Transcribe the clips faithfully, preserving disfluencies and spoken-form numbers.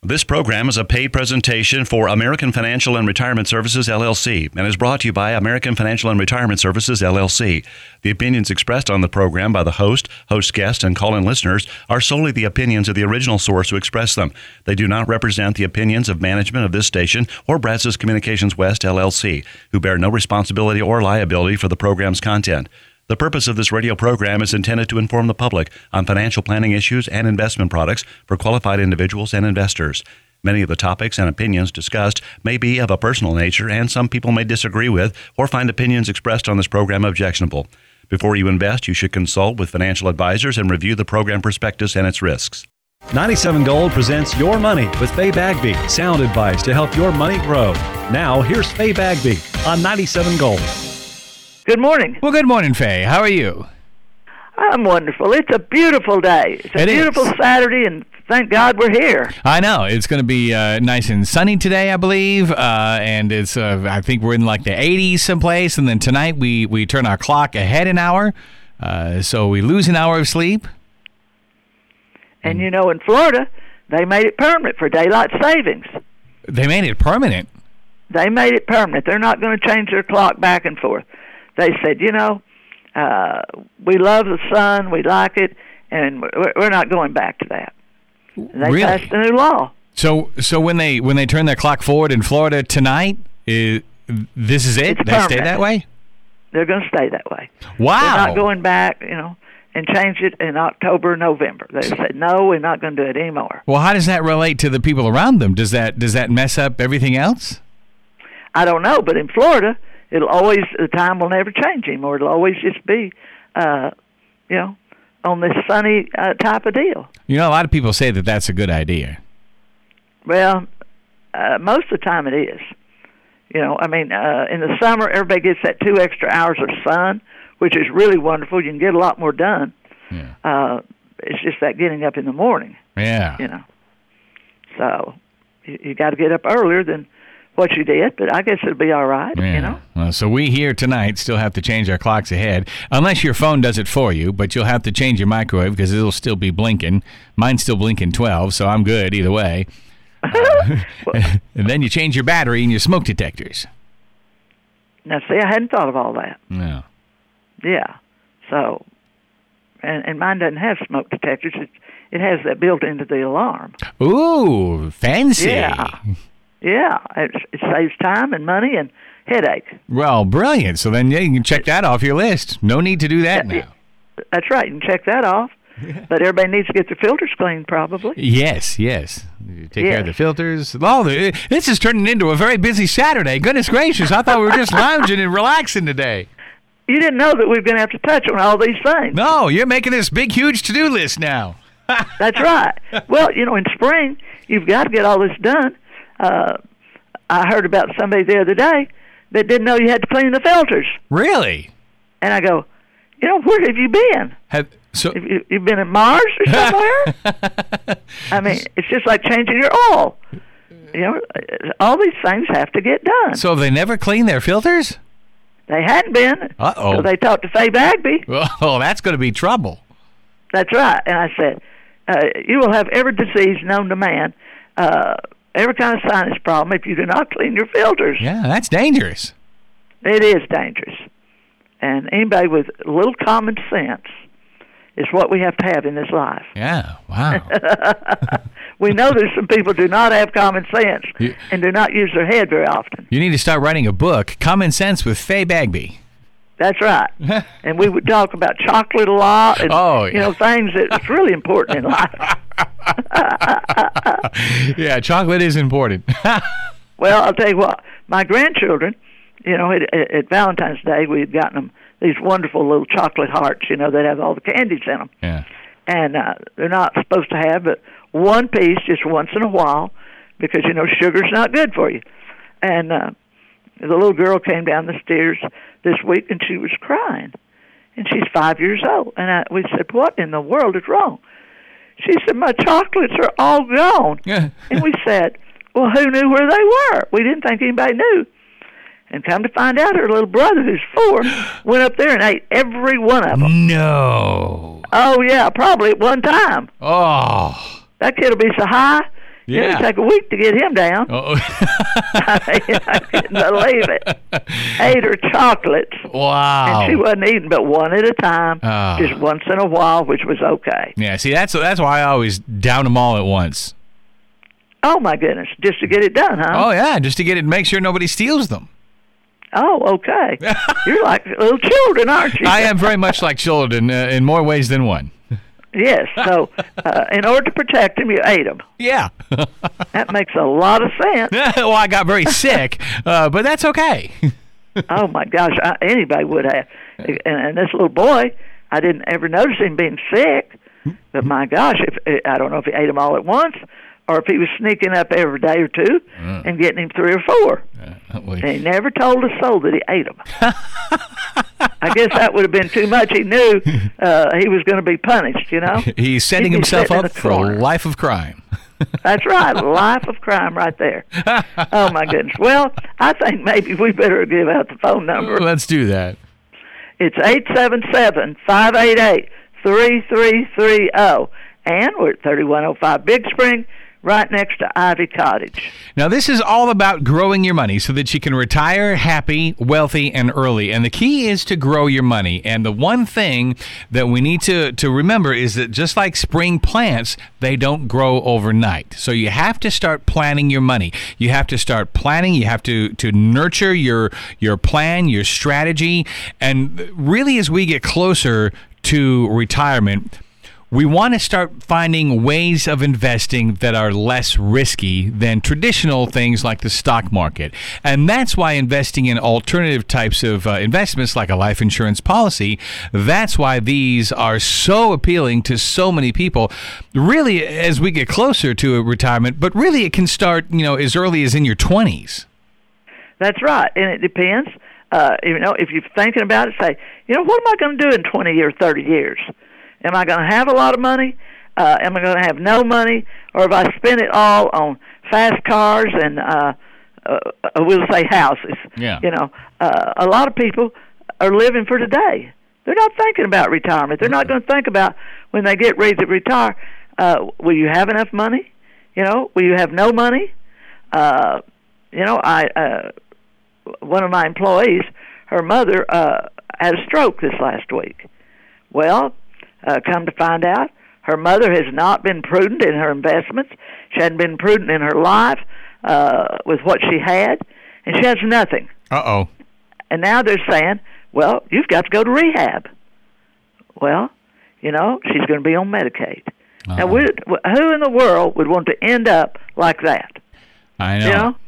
This program is a paid presentation for American Financial and Retirement Services, L L C, and is brought to you by American Financial and Retirement Services, L L C. The opinions expressed on the program by the host, host guest, and call-in listeners are solely the opinions of the original source who expressed them. They do not represent the opinions of management of this station or Brazos Communications West, L L C, who bear no responsibility or liability for the program's content. The purpose of this radio program is intended to inform the public on financial planning issues and investment products for qualified individuals and investors. Many of the topics and opinions discussed may be of a personal nature, and some people may disagree with or find opinions expressed on this program objectionable. Before you invest, you should consult with financial advisors and review the program prospectus and its risks. ninety-seven Gold presents Your Money with Faye Bagby. Sound advice to help your money grow. Now, here's Faye Bagby on ninety-seven Gold. Good morning. Well, good morning, Faye. How are you? I'm wonderful. It's a beautiful day. It's a It beautiful is. Saturday, and thank God we're here. I know. It's going to be uh, nice and sunny today, I believe. Uh, and it's, uh, I think we're in like the eighties someplace. And then tonight we, we turn our clock ahead an hour. Uh, so we lose an hour of sleep. And, you know, in Florida, they made it permanent for daylight savings. They made it permanent. They made it permanent. They're not going to change their clock back and forth. They said, you know, uh, we love the sun, we like it, and we're, we're not going back to that. And they Really? passed a new law. So so when they when they turn their clock forward in Florida tonight, is, this is it? It's They stay permanent. that way? They're going to stay that way. Wow. They're not going back, you know, and change it in October, November. They said, no, we're not going to do it anymore. Well, how does that relate to the people around them? Does that does that mess up everything else? I don't know, but in Florida, it'll always, the time will never change anymore. It'll always just be, uh, you know, on this sunny uh, type of deal. You know, a lot of people say that that's a good idea. Well, uh, most of the time it is. You know, I mean, uh, in the summer, everybody gets that two extra hours of sun, which is really wonderful. You can get a lot more done. Yeah. Uh, it's just that getting up in the morning, Yeah. you know. So you, you got to get up earlier than what you did, but I guess it'll be all right, Yeah. you know. Well, so we here tonight still have to change our clocks ahead, unless your phone does it for you, but you'll have to change your microwave because it'll still be blinking. Mine's still blinking twelve, so I'm good either way. Uh, and then you change your battery and your smoke detectors. Now, see, I hadn't thought of all that. Yeah. Yeah. So, and, and mine doesn't have smoke detectors. It, it has that built into the alarm. Ooh, fancy. Yeah. Yeah. It, it saves time and money and headache. Well, brilliant. So then yeah, you can check that off your list. No need to do that Yeah, now. That's right. You can check that off. But everybody needs to get their filters cleaned, probably. Yes, yes. You take care of the Yes. filters. Oh, the- this is turning into a very busy Saturday. Goodness gracious. I thought we were just lounging and relaxing today. You didn't know that we were going to have to touch on all these things. No, you're making this big, huge to-do list now. That's right. Well, you know, in spring, you've got to get all this done. Uh, I heard about somebody the other day that didn't know you had to clean the filters. Really? And I go, you know, where have you been? Have so? Have you, you've been in Mars or somewhere? I mean, it's just like changing your oil. You know, all these things have to get done. So have they never cleaned their filters? They hadn't been. Uh-oh. So they talked to Faye Bagby. Oh, that's going to be trouble. That's right. And I said, uh, you will have every disease known to man, uh, every kind of sinus problem if you do not clean your filters. Yeah, that's dangerous. It is dangerous. And anybody with a little common sense is what we have to have in this life. Yeah, wow. We know there's some people who do not have common sense You- and do not use their head very often. You need to start writing a book, Common Sense with Faye Bagby. That's right. And we would talk about chocolate a lot and, Oh, you know, things that's really important in life. Yeah, chocolate is important. Well, I'll tell you what, my grandchildren, you know, at, at Valentine's Day, we had gotten them these wonderful little chocolate hearts, you know, that have all the candies in them. Yeah. And uh, they're not supposed to have but one piece just once in a while because, you know, sugar's not good for you. And uh, the little girl came down the stairs this week, and she was crying. And she's five years old. And I, we said, what in the world is wrong? She said, my chocolates are all gone. Yeah. And we said, well, who knew where they were? We didn't think anybody knew. And come to find out, her little brother, who's four, went up there and ate every one of them. No. Oh, yeah, probably at one time. Oh. That kid will be so high, You know, Yeah. it'd take a week to get him down. Oh. I mean, I couldn't believe it. Ate her chocolates. Wow. And she wasn't eating but one at a time, Oh. just once in a while, which was okay. Yeah, see, that's that's why I always down them all at once. Oh, my goodness, just to get it done, huh? Oh, yeah, just to get it, make sure nobody steals them. Oh, okay. You're like little children, aren't you? I am very much like children uh, in more ways than one. Yes, so uh, in order to protect them, you ate them. Yeah. That makes a lot of sense. Well, I got very sick, uh, but that's okay. Oh, my gosh, I, anybody would have. And, and this little boy, I didn't ever notice him being sick, but my gosh, if I don't know if he ate them all at once or if he was sneaking up every day or two Mm. and getting him three or four. Uh, well, And he never told a soul that he ate them. I guess that would have been too much. He knew uh, he was going to be punished, you know? He's setting He'd be himself sitting in up the for a corner. life of crime. That's right, life of crime right there. Oh, my goodness. Well, I think maybe we better give out the phone number. Let's do that. It's eight seven seven, five eight eight, three three three zero. And we're at thirty-one oh five Big Spring, right next to Ivy Cottage. Now, this is all about growing your money so that you can retire happy, wealthy, and early. And the key is to grow your money. And the one thing that we need to, to remember is that just like spring plants, they don't grow overnight. So you have to start planning your money. You have to start planning. You have to, to nurture your, your plan, your strategy. And really, as we get closer to retirement, we want to start finding ways of investing that are less risky than traditional things like the stock market. And that's why investing in alternative types of uh, investments like a life insurance policy, that's why these are so appealing to so many people, really, as we get closer to retirement. But really, it can start, you know, as early as in your twenties. That's right, and it depends. Uh, you know, if you're thinking about it, say, you know, what am I going to do in twenty or thirty years? Am I going to have a lot of money? Uh, am I going to have no money? Or if I spend it all on fast cars and, uh, uh, we'll say houses? Yeah. You know, uh, a lot of people are living for today. They're not thinking about retirement. They're not going to think about when they get ready to retire, uh, will you have enough money? You know, will you have no money? Uh, you know, I uh, one of my employees, her mother uh, had a stroke this last week. Well, Uh, come to find out, her mother has not been prudent in her investments. She hadn't been prudent in her life uh, with what she had, and she has nothing. Uh-oh. And now they're saying, well, you've got to go to rehab. Well, you know, she's going to be on Medicaid. Uh-huh. Now, we, who in the world would want to end up like that? I know. You know?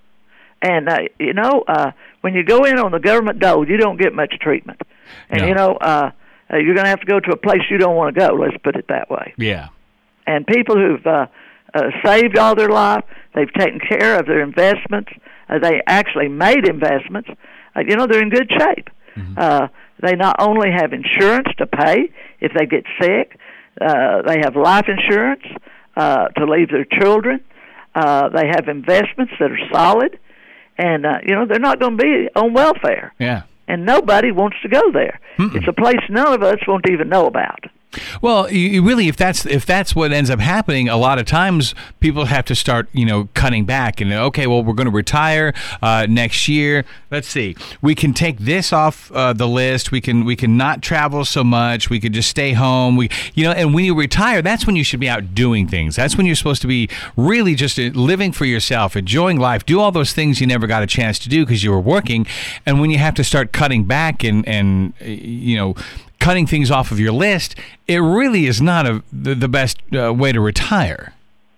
And, uh, you know, uh, when you go in on the government dole, you don't get much treatment. And, No. you know, uh, Uh, you're going to have to go to a place you don't want to go, let's put it that way. Yeah. And people who've uh, uh, saved all their life, they've taken care of their investments, uh, they actually made investments, uh, you know, they're in good shape. Mm-hmm. Uh, they not only have insurance to pay if they get sick, uh, they have life insurance uh, to leave their children, uh, they have investments that are solid, and, uh, you know, they're not going to be on welfare. Yeah. And nobody wants to go there. Mm-mm. It's a place none of us won't even know about. Well, you, you really, if that's if that's what ends up happening, a lot of times people have to start, you know, cutting back. And okay, well, we're going to retire uh, next year. Let's see, we can take this off uh, the list. We can we can not travel so much. We could just stay home. We, you know, and when you retire, that's when you should be out doing things. That's when you're supposed to be really just living for yourself, enjoying life, do all those things you never got a chance to do because you were working. And when you have to start cutting back and and you know. cutting things off of your list, it really is not a, the, the best uh, way to retire.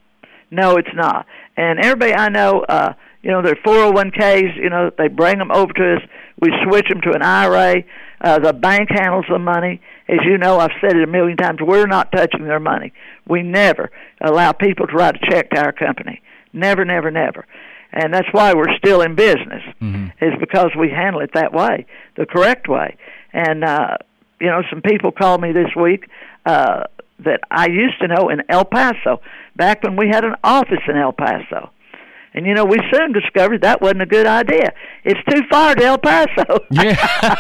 No, it's not. And everybody I know, uh, you know, their four oh one k's, you know, they bring them over to us. We switch them to an I R A. Uh, the bank handles the money. As you know, I've said it a million times, we're not touching their money. We never allow people to write a check to our company. Never, never, never. And that's why we're still in business, mm-hmm. is because we handle it that way, the correct way. And, uh, you know, some people called me this week uh, that I used to know in El Paso, back when we had an office in El Paso. And, you know, we soon discovered that wasn't a good idea. It's too far to El Paso. Yeah.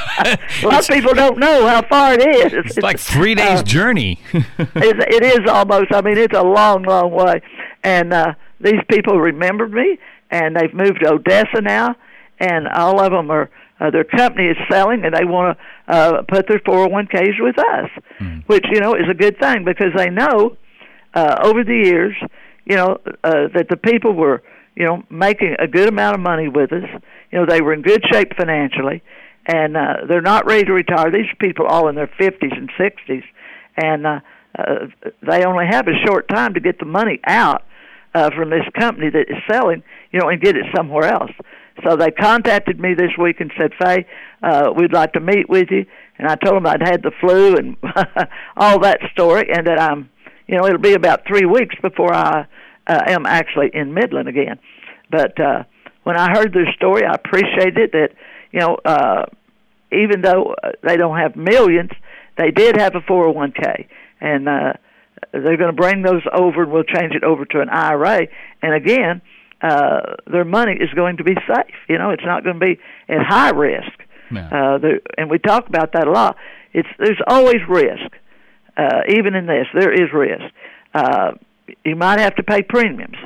A lot of people don't know how far it is. It's, it's like three days' uh, journey. it, it is almost. I mean, it's a long, long way. And uh, these people remembered me, and they've moved to Odessa now, and all of them are, uh, their company is selling, and they want to uh, put their four oh one k's with us, mm. which, you know, is a good thing because they know uh, over the years, you know, uh, that the people were, you know, making a good amount of money with us. You know, they were in good shape financially, and uh, they're not ready to retire. These people are all in their fifties and sixties, and uh, uh, they only have a short time to get the money out uh, from this company that is selling, you know, and get it somewhere else. So they contacted me this week and said, Faye, uh, we'd like to meet with you. And I told them I'd had the flu and all that story, and that I'm, you know, it'll be about three weeks before I uh, am actually in Midland again. But uh, when I heard their story, I appreciated it that, you know, uh, even though they don't have millions, they did have a four oh one k. And uh, they're going to bring those over, and we'll change it over to an I R A. And again, uh, their money is going to be safe. You know, it's not going to be at high risk. No. Uh, and we talk about that a lot. It's there's always risk. Uh, even in this, there is risk. Uh, you might have to pay premiums.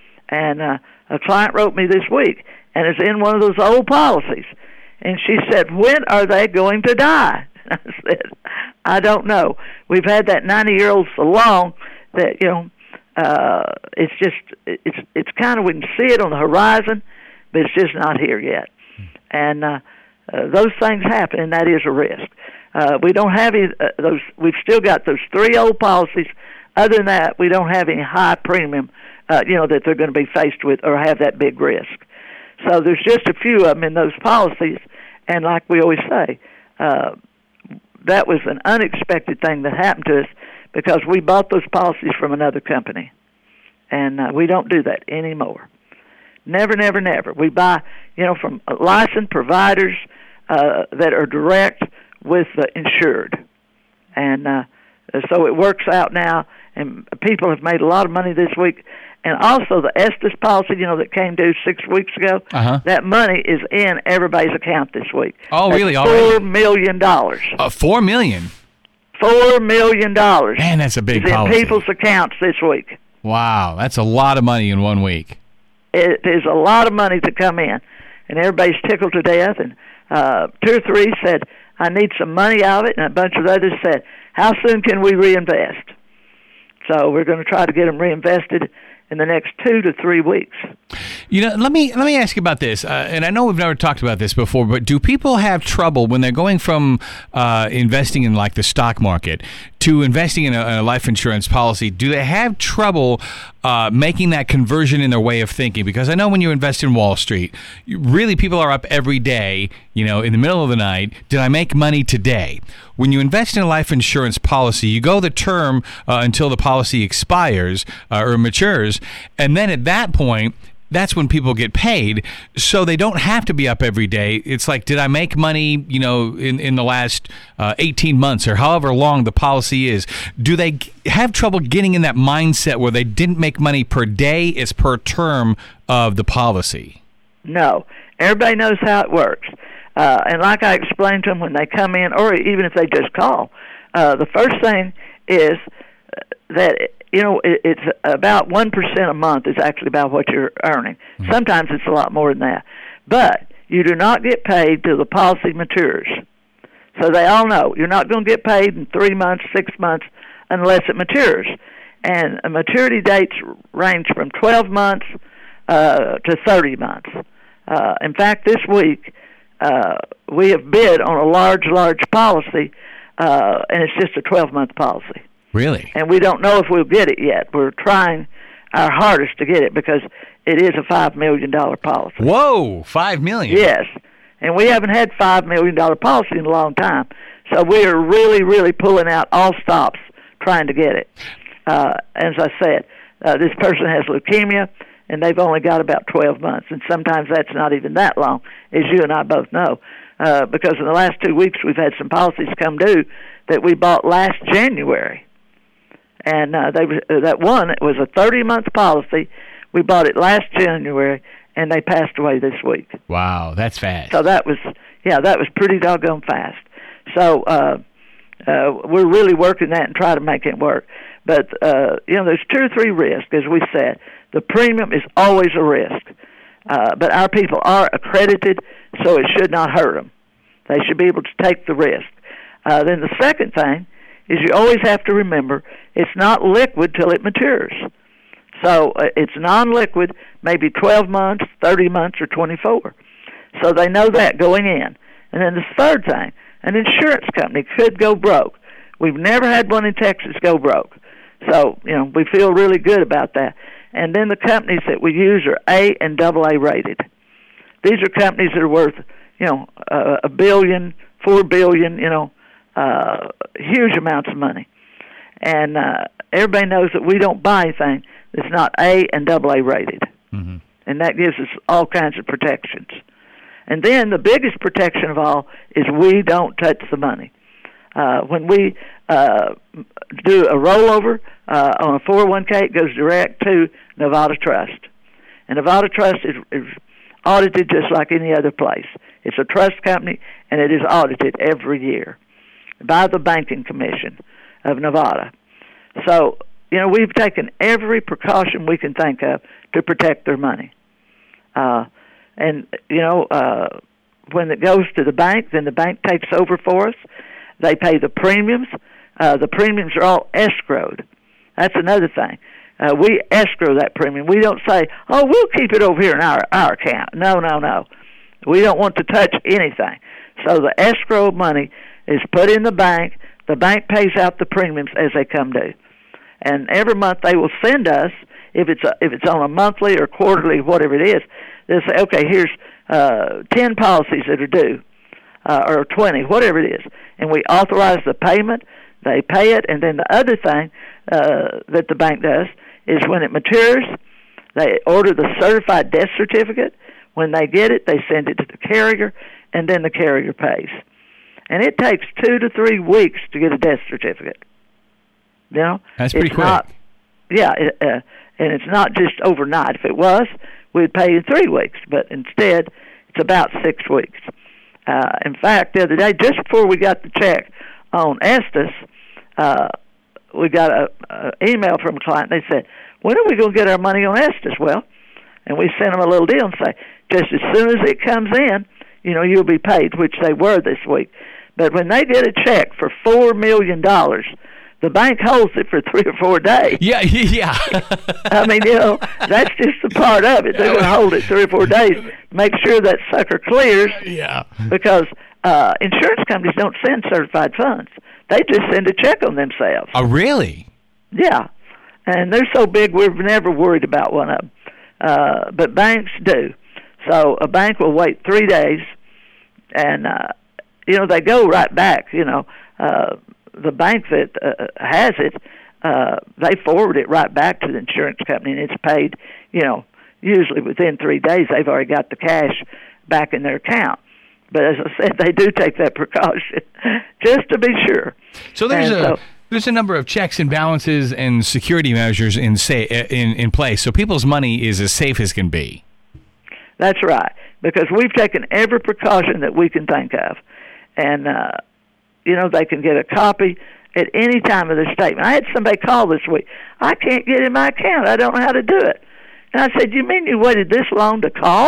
And uh, a client wrote me this week, and it's in one of those old policies. And she said, when are they going to die? I said, I don't know. We've had that ninety-year-old so long that, you know, uh, it's just, it's it's kind of, we can see it on the horizon, but it's just not here yet. And uh, uh, those things happen, and that is a risk. Uh, we don't have any, uh, those, we've still got those three old policies. Other than that, we don't have any high premium, uh, you know, that they're going to be faced with or have that big risk. So there's just a few of them in those policies, and like we always say, uh, that was an unexpected thing that happened to us because we bought those policies from another company, and uh, we don't do that anymore. Never, never, never. We buy, you know, from licensed providers uh, that are direct with the insured, and uh, so it works out now, and people have made a lot of money this week. And also the Estes policy, you know, that came due six weeks ago, uh-huh. that money is in everybody's account this week. Oh, That's really? Four Already? million dollars. Uh, four million. Four million dollars. Man, that's a big is policy. in people's accounts this week. Wow, that's a lot of money in one week. It is a lot of money to come in, and everybody's tickled to death. And uh, two or three said, "I need some money out of it," and a bunch of others said, "How soon can we reinvest?" So we're going to try to get them reinvested in the next two to three weeks. You know, let me let me ask you about this. Uh, and I know we've never talked about this before, but do people have trouble when they're going from uh, investing in like the stock market to investing in a, a life insurance policy? Do they have trouble uh, making that conversion in their way of thinking? Because I know when you invest in Wall Street, you, really people are up every day, you know, in the middle of the night. Did I make money today? When you invest in a life insurance policy, you go the term uh, until the policy expires uh, or matures, and then at that point, that's when people get paid, so they don't have to be up every day. It's like, did I make money, you know, in, in the last uh, eighteen months or however long the policy is? Do they g- have trouble getting in that mindset where they didn't make money per day, it's per term of the policy? No. Everybody knows how it works. Uh, and like I explained to them when they come in, or even if they just call, uh, the first thing is that, you know, it, it's about one percent a month is actually about what you're earning. Mm-hmm. Sometimes it's a lot more than that. But you do not get paid till the policy matures. So they all know you're not going to get paid in three months, six months, unless it matures. And maturity dates range from twelve months uh, to thirty months. Uh, in fact, this week, Uh, we have bid on a large, large policy, uh, and it's just a twelve-month policy. Really? And we don't know if we'll get it yet. We're trying our hardest to get it because it is a five million dollars policy. Whoa, five million dollars? Yes. And we haven't had five million dollars policy in a long time. So we are really, really pulling out all stops trying to get it. Uh, as I said, uh, this person has leukemia, and they've only got about twelve months, and sometimes that's not even that long, as you and I both know, uh, because in the last two weeks we've had some policies come due that we bought last January, and uh, they uh, that one, it was a thirty-month policy. We bought it last January, and they passed away this week. Wow, that's fast. So that was, yeah, that was pretty doggone fast. So uh, uh, we're really working that and try to make it work. But, uh, you know, there's two or three risks, as we said. the premium is always a risk. Uh, but our people are accredited, so it should not hurt them. They should be able to take the risk. Uh, then the second thing is you always have to remember it's not liquid till it matures. So uh, it's non-liquid, maybe twelve months, thirty months, or twenty-four. So they know that going in. And then the third thing, an insurance company could go broke. We've never had one in Texas go broke. So, you know, we feel really good about that. And then the companies that we use are A and double A rated. These are companies that are worth, you know, uh, a billion, four billion, you know, uh, huge amounts of money. And uh, everybody knows that we don't buy anything that's not A and double A rated. Mm-hmm. And that gives us all kinds of protections. And then the biggest protection of all is we don't touch the money. Uh, when we uh, do a rollover uh, on a four oh one k, it goes direct to Nevada Trust. And Nevada Trust is, is audited just like any other place. It's a trust company, and it is audited every year by the Banking Commission of Nevada. So, you know, we've taken every precaution we can think of to protect their money. Uh, and, you know, uh, when it goes to the bank, then the bank takes over for us. They pay the premiums. Uh, the premiums are all escrowed. That's another thing. Uh, we escrow that premium. We don't say, oh, we'll keep it over here in our, our account. No, no, no. We don't want to touch anything. So the escrow money is put in the bank. The bank pays out the premiums as they come due. And every month they will send us, if it's a, if it's on a monthly or quarterly, whatever it is, they'll say, okay, here's uh, ten policies that are due, uh, or twenty, whatever it is. And we authorize the payment, they pay it, and then the other thing uh, that the bank does is when it matures, they order the certified death certificate. When they get it, they send it to the carrier, and then the carrier pays. And it takes two to three weeks to get a death certificate. You know? That's pretty it's quick. Not, yeah, it, uh, and it's not just overnight. If it was, we'd pay in three weeks, but instead, it's about six weeks. Uh, in fact, the other day, just before we got the check on Estes, uh, we got an email from a client. They said, when are we going to get our money on Estes? Well, and we sent them a little deal and say, just as soon as it comes in, you know, you'll be paid, which they were this week. But when they get a check for four million dollars, the bank holds it for three or four days. Yeah, yeah. I mean, you know, that's just a part of it. They're going to hold it three or four days, make sure that sucker clears. Yeah. Because uh, insurance companies don't send certified funds. They just send a check on themselves. Oh, really? Yeah. And they're so big, we've never worried about one of them. Uh, but banks do. So a bank will wait three days, and, uh, you know, they go right back, you know. Uh, the bank that uh, has it, uh, they forward it right back to the insurance company, and it's paid, you know, usually within three days they've already got the cash back in their account. But as I said, they do take that precaution just to be sure. So there's and a so, there's a number of checks and balances and security measures in say in in place, so people's money is as safe as can be. That's right, because we've taken every precaution that we can think of, and uh, you know, they can get a copy at any time of the statement. I had somebody call this week. I can't get in my account. I don't know how to do it. And I said, you mean you waited this long to call?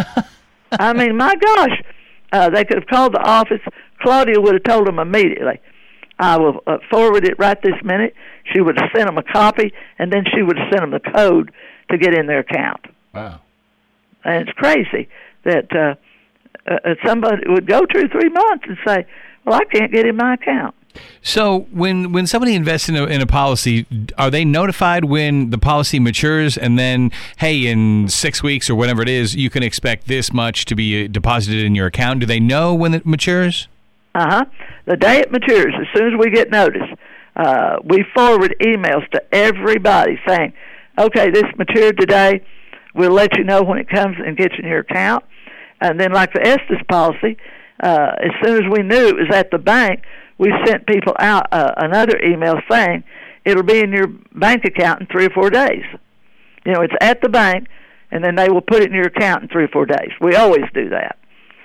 I mean, my gosh. Uh, they could have called the office. Claudia would have told them immediately. I will uh, forward it right this minute. She would have sent them a copy, and then she would have sent them the code to get in their account. Wow. And it's crazy that uh, uh, somebody would go two or three months and say, well, I can't get in my account. So when when somebody invests in a, in a policy, are they notified when the policy matures, and then, hey, in six weeks or whatever it is, you can expect this much to be deposited in your account? Do they know when it matures? Uh-huh. The day it matures, as soon as we get notice, uh, we forward emails to everybody saying, okay, this matured today. We'll let you know when it comes and gets in your account. And then like the Estes policy, uh, as soon as we knew it was at the bank, we sent people out uh, another email saying it'll be in your bank account in three or four days. You know, it's at the bank, and then they will put it in your account in three or four days. We always do that.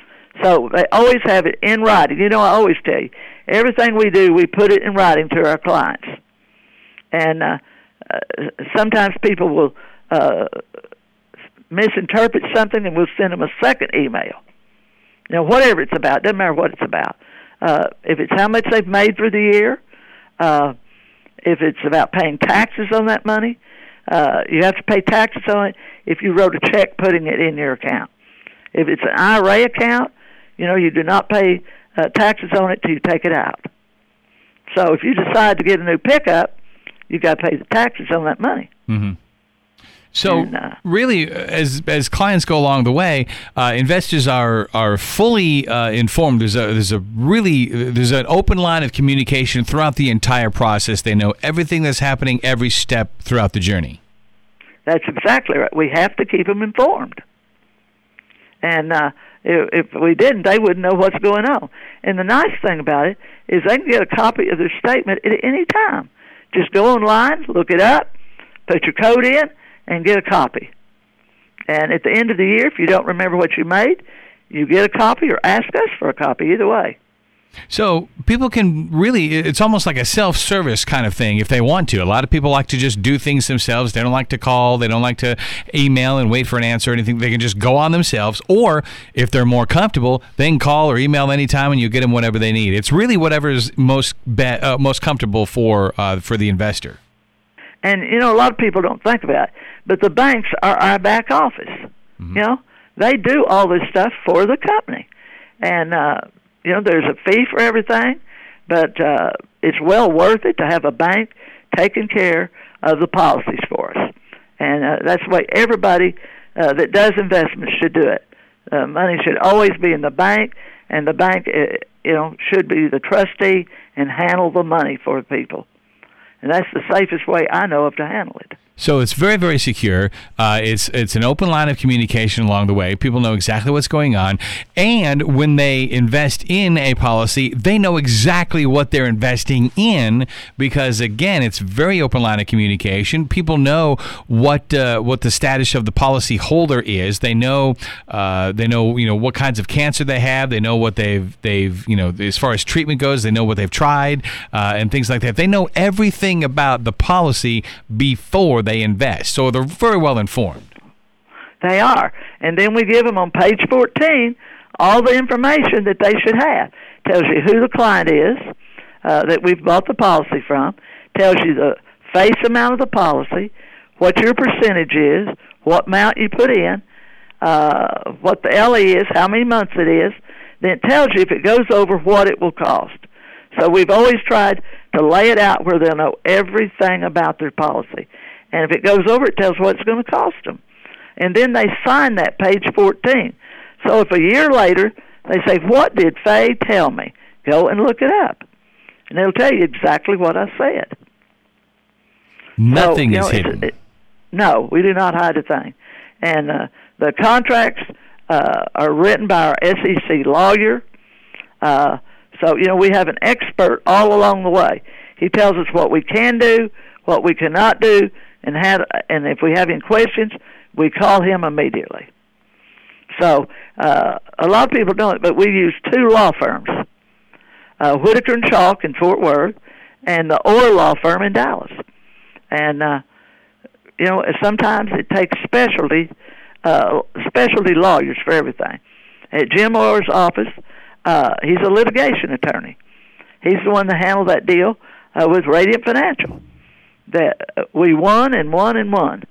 So they always have it in writing. You know, I always tell you, everything we do, we put it in writing to our clients. And uh, uh, sometimes people will uh, misinterpret something, and we'll send them a second email. Now, whatever it's about, doesn't matter what it's about. Uh, if it's how much they've made for the year, uh, if it's about paying taxes on that money, uh, you have to pay taxes on it if you wrote a check putting it in your account. If it's an I R A account, you know, you do not pay uh, taxes on it till you take it out. So if you decide to get a new pickup, you got to pay the taxes on that money. Mm-hmm. So and, uh, really, as as clients go along the way, uh, investors are are fully uh, informed. There's a there's a really there's an open line of communication throughout the entire process. They know everything that's happening every step throughout the journey. That's exactly right. We have to keep them informed. And uh, if, if we didn't, they wouldn't know what's going on. And the nice thing about it is they can get a copy of their statement at any time. Just go online, look it up, put your code in, and get a copy. And at the end of the year, if you don't remember what you made, you get a copy or ask us for a copy, either way. So people can really, it's almost like a self-service kind of thing if they want to. A lot of people like to just do things themselves. They don't like to call. They don't like to email and wait for an answer or anything. They can just go on themselves. Or if they're more comfortable, they can call or email anytime and you get them whatever they need. It's really whatever is most be- uh, most comfortable for uh, for the investor. And, you know, a lot of people don't think about it, but the banks are our back office. Mm-hmm. You know, they do all this stuff for the company. And, uh, you know, there's a fee for everything, but uh, it's well worth it to have a bank taking care of the policies for us. And uh, that's the way everybody uh, that does investments should do it. Uh, money should always be in the bank, and the bank, uh, you know, should be the trustee and handle the money for people. And that's the safest way I know of to handle it. So it's very, very secure. Uh, it's it's an open line of communication along the way. People know exactly what's going on. And when they invest in a policy, they know exactly what they're investing in because, again, it's very open line of communication. People know what uh, what the status of the policy holder is. They know uh, they know you know what kinds of cancer they have. They know what they've they've you know as far as treatment goes. They know what they've tried uh, and things like that. They know everything about the policy before they invest, so they're very well informed. They are, and then we give them on page fourteen all the information that they should have. Tells you who the client is uh, that we've bought the policy from, tells you the face amount of the policy, what your percentage is, what amount you put in, uh, what the L E is, how many months it is, then it tells you if it goes over what it will cost. So we've always tried to lay it out where they'll know everything about their policy. And if it goes over, it tells what it's going to cost them. And then they sign that page fourteen. So if a year later they say, what did Faye tell me? Go and look it up. And it'll tell you exactly what I said. Nothing so, you is know, hidden. It, no, we do not hide a thing. And uh, the contracts uh, are written by our S E C lawyer. Uh, so, you know, we have an expert all along the way. He tells us what we can do, what we cannot do, and how, and if we have any questions, we call him immediately. So uh, a lot of people don't, but we use two law firms, uh, Whitaker and Chalk in Fort Worth, and the Orr Law Firm in Dallas. And uh, you know, sometimes it takes specialty uh, specialty lawyers for everything. At Jim Orr's office, uh, he's a litigation attorney. He's the one that handled that deal uh, with Radiant Financial. That we won and won and won,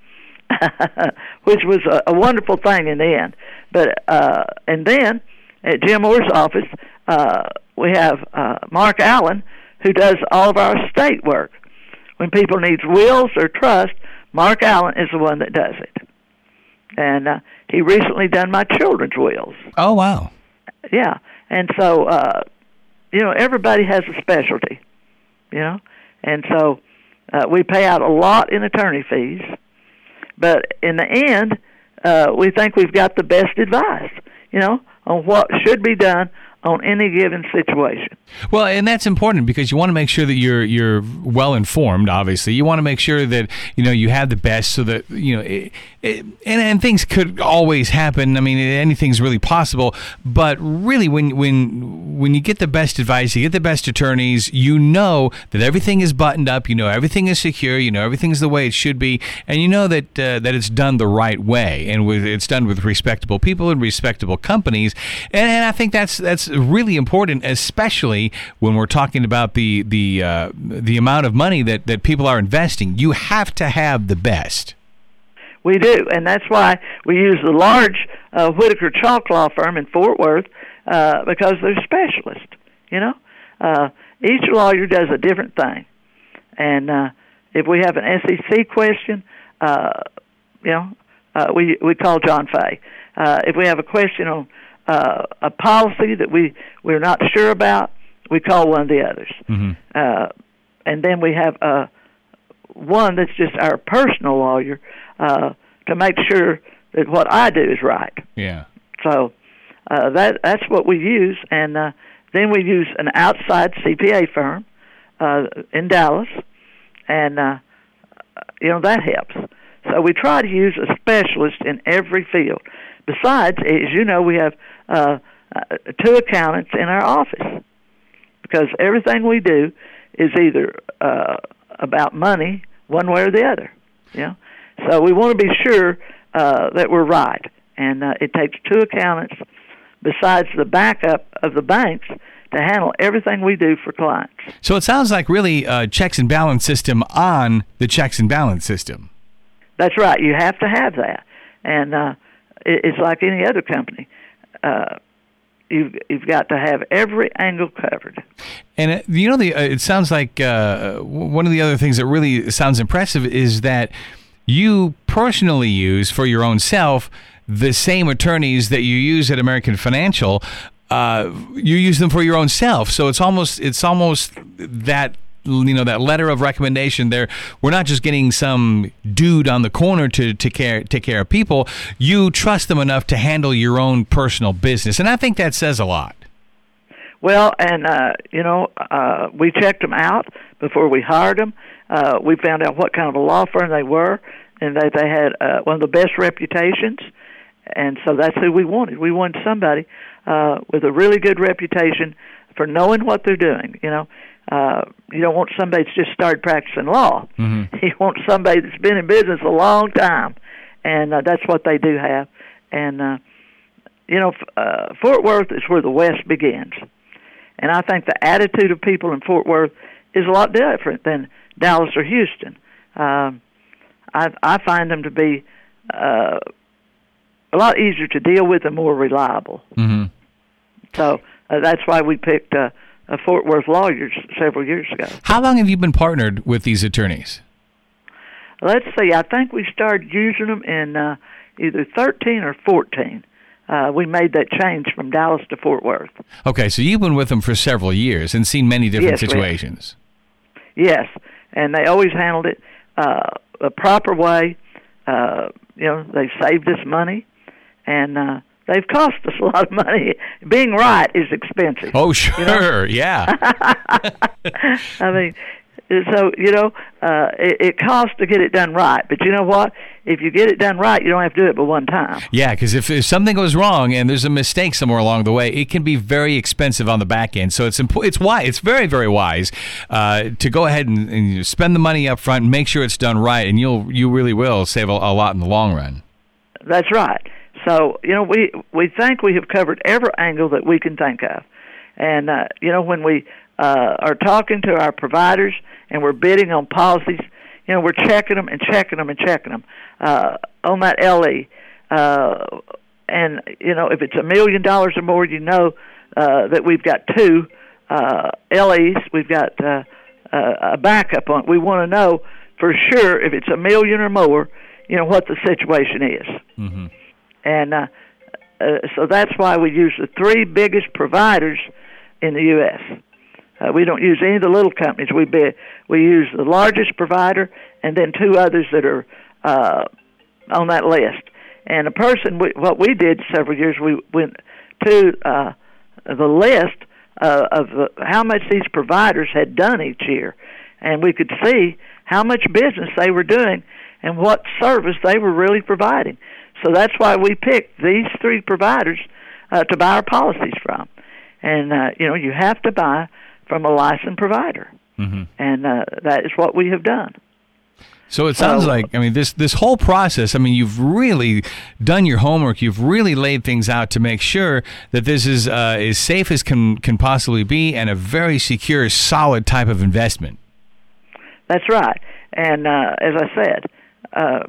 which was a, a wonderful thing in the end. But uh, and then at Jim Orr's office, uh, we have uh, Mark Allen, who does all of our estate work. When people need wills or trust, Mark Allen is the one that does it. And uh, he recently done my children's wills. Oh, wow. Yeah. And so, uh, you know, everybody has a specialty, you know. And so uh, we pay out a lot in attorney fees. But in the end, uh, we think we've got the best advice, you know, on what should be done on any given situation. Well, and that's important because you want to make sure that you're you're well informed. Obviously, you want to make sure that you know you have the best, so that you know, it, it, and and things could always happen. I mean, anything's really possible. But really, when when when you get the best advice, you get the best attorneys, you know that everything is buttoned up. You know everything is secure. You know everything's the way it should be, and you know that uh, that it's done the right way, and with it's done with respectable people and respectable companies. And, and I think that's that's really important, especially when we're talking about the the uh, the amount of money that, that people are investing. You have to have the best. We do, and that's why we use the large uh, Whitaker Chalk law firm in Fort Worth uh, because they're specialists. You know, uh, each lawyer does a different thing, and uh, if we have an S E C question, uh, you know, uh, we we call John Fay. Uh, if we have a question on Uh, a policy that we, we're not sure about, we call one of the others. Mm-hmm. Uh, and then we have uh, one that's just our personal lawyer uh, to make sure that what I do is right. Yeah. So uh, that that's what we use. And uh, then we use an outside C P A firm uh, in Dallas. And, uh, you know, that helps. So we try to use a specialist in every field. Besides, as you know, we have uh, uh, two accountants in our office because everything we do is either uh, about money one way or the other. You know? So we want to be sure uh, that we're right. And uh, it takes two accountants besides the backup of the banks to handle everything we do for clients. So it sounds like really a checks and balance system on the checks and balance system. That's right. You have to have that. And uh, it's like any other company. Uh, you've, you've got to have every angle covered. And, uh, you know, the uh, it sounds like uh, one of the other things that really sounds impressive is that you personally use for your own self the same attorneys that you use at American Financial. Uh, you use them for your own self. So it's almost it's almost that, you know, that letter of recommendation there. We're not just getting some dude on the corner to, to care, take care of people. You trust them enough to handle your own personal business. And I think that says a lot. Well, and, uh, you know, uh, we checked them out before we hired them. Uh, we found out what kind of a law firm they were, and that they had uh, one of the best reputations. And so that's who we wanted. We wanted somebody uh, with a really good reputation for knowing what they're doing, you know. Uh, you don't want somebody that's just started practicing law. Mm-hmm. You want somebody that's been in business a long time, and uh, that's what they do have. And, uh, you know, uh, Fort Worth is where the West begins. And I think the attitude of people in Fort Worth is a lot different than Dallas or Houston. Um, I, I find them to be uh, a lot easier to deal with and more reliable. Mm-hmm. So uh, that's why we picked uh, Uh, Fort Worth lawyers several years ago. How long have you been partnered with these attorneys? Let's see. I think we started using them in uh, either thirteen or fourteen. Uh, we made that change from Dallas to Fort Worth. Okay, so you've been with them for several years and seen many different yes, situations. Yes, and they always handled it uh, a proper way. Uh, you know, they saved us money, and uh, they've cost us a lot of money. Being right is expensive. Oh, sure, you know? Yeah. I mean, so, you know, uh, it, it costs to get it done right. But you know what? If you get it done right, you don't have to do it but one time. Yeah, because if, if something goes wrong and there's a mistake somewhere along the way, it can be very expensive on the back end. So it's impo- it's wise. It's very, very wise uh, to go ahead and, and spend the money up front and make sure it's done right, and you'll you really will save a, a lot in the long run. That's right. So, you know, we, we think we have covered every angle that we can think of. And, uh, you know, when we uh, are talking to our providers and we're bidding on policies, you know, we're checking them and checking them and checking them uh, on that L E. Uh, and, you know, if it's a million dollars or more, you know uh, that we've got two uh, L Es. We've got uh, uh, a backup on it. We want to know for sure if it's a million or more, you know, what the situation is. Mm-hmm. And uh, uh, so that's why we use the three biggest providers in the U S Uh, we don't use any of the little companies. We be, we use the largest provider and then two others that are uh, on that list. And a person, we, what we did several years, we went to uh, the list uh, of the, how much these providers had done each year, and we could see how much business they were doing and what service they were really providing. So that's why we picked these three providers uh, to buy our policies from. And, uh, you know, you have to buy from a licensed provider. Mm-hmm. And uh, that is what we have done. So it sounds so, like, I mean, this this whole process, I mean, you've really done your homework. You've really laid things out to make sure that this is uh, as safe as can, can possibly be and a very secure, solid type of investment. That's right. And uh, as I said, uh,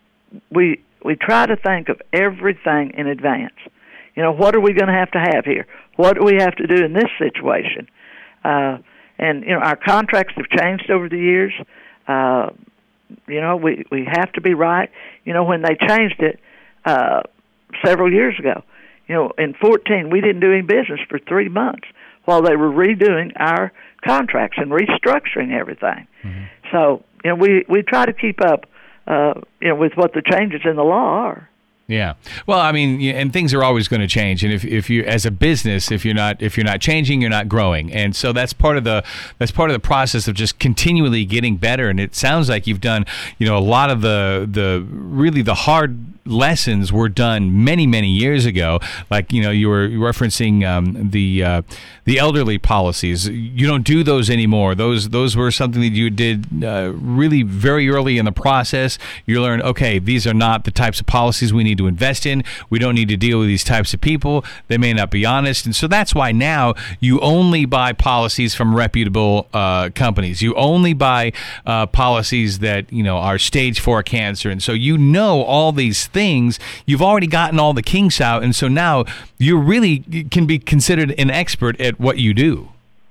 we we try to think of everything in advance. You know, what are we going to have to have here? What do we have to do in this situation? Uh, and, you know, our contracts have changed over the years. Uh, you know, we, we have to be right. You know, when they changed it uh, several years ago, you know, in fourteen, we didn't do any business for three months while they were redoing our contracts and restructuring everything. Mm-hmm. So, you know, we, we try to keep up, uh, you know, with what the changes in the law are. Yeah. Well, I mean, and things are always going to change. And if, if you, as a business, if you're not if you're not changing, you're not growing. And so that's part of the that's part of the process of just continually getting better. And it sounds like you've done, you know, a lot of the the really the hard lessons were done many many years ago. Like, you know, you were referencing um, the uh, the elderly policies. You don't do those anymore. Those those were something that you did uh, really very early in the process. You learned, okay, these are not the types of policies we need to invest in. We don't need to deal with these types of people. They may not be honest. And so that's why now you only buy policies from reputable uh, companies. You only buy uh, policies that, you know, are stage four cancer. And so you know all these things. You've already gotten all the kinks out. And so now you really can be considered an expert at what you do.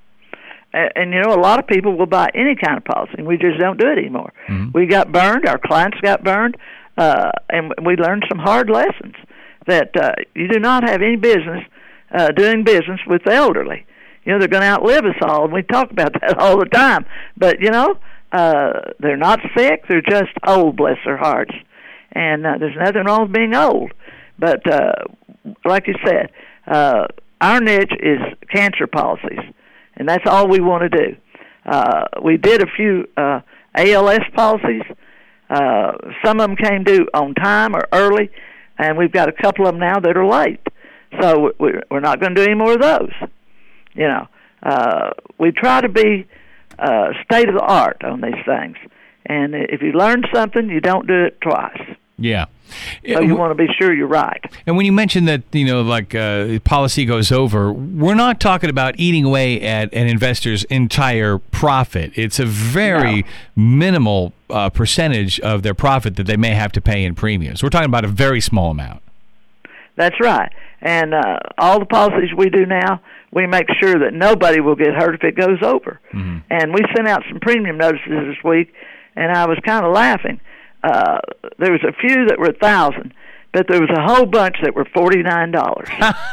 And, and you know, a lot of people will buy any kind of policy, and we just don't do it anymore. Mm-hmm. We got burned. Our clients got burned. Uh, and we learned some hard lessons that uh, you do not have any business uh, doing business with the elderly. You know, they're going to outlive us all, and we talk about that all the time. But, you know, uh, they're not sick. They're just old, bless their hearts. And uh, there's nothing wrong with being old. But uh, like you said, uh, our niche is cancer policies, and that's all we want to do. Uh, we did a few uh, A L S policies. Uh, some of them came due on time or early, and we've got a couple of them now that are late. So we're, we're not going to do any more of those. You know, uh, we try to be uh, state of the art on these things. And if you learn something, you don't do it twice. Yeah. So you want to be sure you're right. And when you mentioned that, you know, like uh, policy goes over, we're not talking about eating away at an investor's entire profit. It's a very no. minimal uh, percentage of their profit that they may have to pay in premiums. We're talking about a very small amount. That's right. And uh, all the policies we do now, we make sure that nobody will get hurt if it goes over. Mm-hmm. And we sent out some premium notices this week, and I was kind of laughing. Uh, there was a few that were a thousand, but there was a whole bunch that were forty-nine dollars.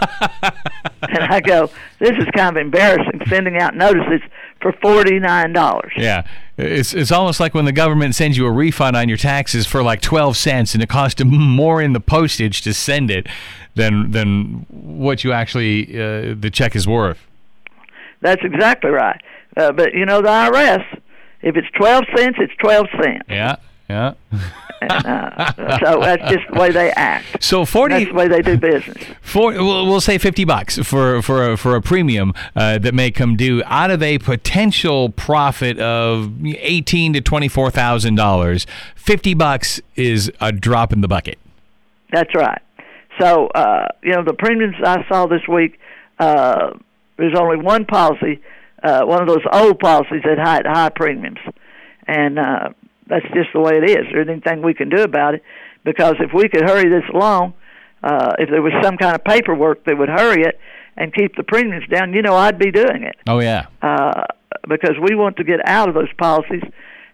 And I go, this is kind of embarrassing, sending out notices for forty-nine dollars. Yeah, it's it's almost like when the government sends you a refund on your taxes for like twelve cents, and it costs them more in the postage to send it than than what you actually uh, the check is worth. That's exactly right. Uh, but you know, the I R S, if it's twelve cents, it's twelve cents. Yeah. Yeah. and, uh, so that's just the way they act. So forty. That's the way they do business. For we'll, we'll say fifty bucks for for a, for a premium uh, that may come due out of a potential profit of eighteen to twenty four thousand dollars. Fifty bucks is a drop in the bucket. That's right. So uh, you know, the premiums I saw this week. Uh, there's only one policy, uh, one of those old policies that had high premiums, and. Uh, That's just the way it is. There isn't anything we can do about it, because if we could hurry this along, uh, if there was some kind of paperwork that would hurry it and keep the premiums down, you know, I'd be doing it. Oh, yeah. Uh, because we want to get out of those policies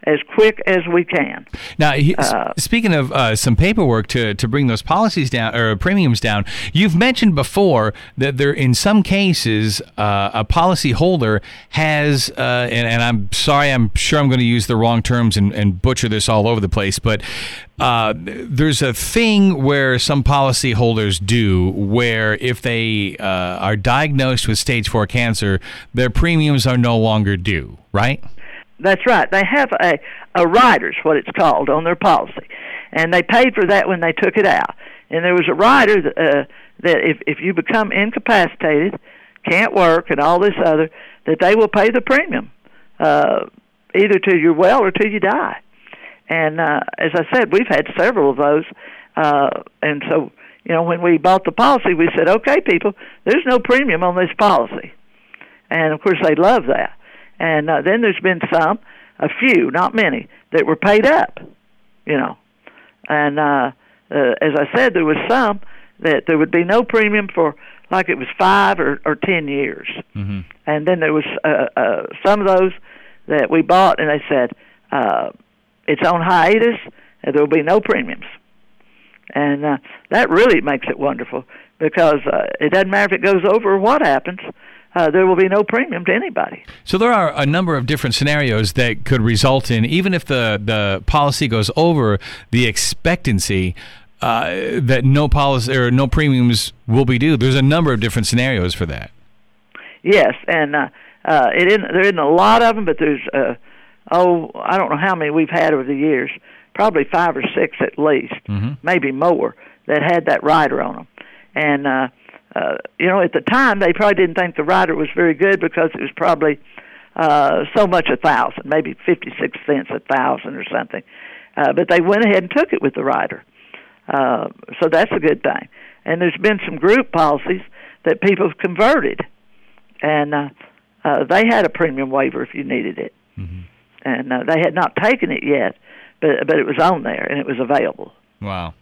as quick as we can. Now, he, Uh, speaking of uh, some paperwork to, to bring those policies down or premiums down, you've mentioned before that there, in some cases, uh, a policy holder has, uh, and, and I'm sorry, I'm sure I'm going to use the wrong terms and, and butcher this all over the place, but uh, there's a thing where some policy holders do where if they uh, are diagnosed with stage four cancer, their premiums are no longer due, right? That's right. They have a, a rider's, what it's called, on their policy. And they paid for that when they took it out. And there was a rider that, uh, that if, if you become incapacitated, can't work, and all this other, that they will pay the premium, uh, either till you're well or till you die. And uh, as I said, we've had several of those. Uh, and so, you know, when we bought the policy, we said, okay, people, there's no premium on this policy. And, of course, they love that. And uh, then there's been some, a few, not many, that were paid up, you know. And uh, uh, as I said, there was some that there would be no premium for, like it was five or, or ten years. Mm-hmm. And then there was uh, uh, some of those that we bought, and they said, uh, it's on hiatus, and there will be no premiums. And uh, that really makes it wonderful, because uh, it doesn't matter if it goes over or what happens. Uh, there will be no premium to anybody. So there are a number of different scenarios that could result in, even if the, the policy goes over the expectancy, uh, that no policy or no premiums will be due. There's a number of different scenarios for that. Yes, and uh, uh, it isn't, there isn't a lot of them, but there's, uh, oh, I don't know how many we've had over the years, probably five or six at least, mm-hmm. maybe more, that had that rider on them. And, uh, Uh, you know, at the time, they probably didn't think the rider was very good because it was probably uh, so much a thousand, maybe fifty-six cents a thousand or something. Uh, but they went ahead and took it with the rider. Uh, so that's a good thing. And there's been some group policies that people have converted. And uh, uh, they had a premium waiver if you needed it. Mm-hmm. And uh, they had not taken it yet, but, but it was on there and it was available. Wow.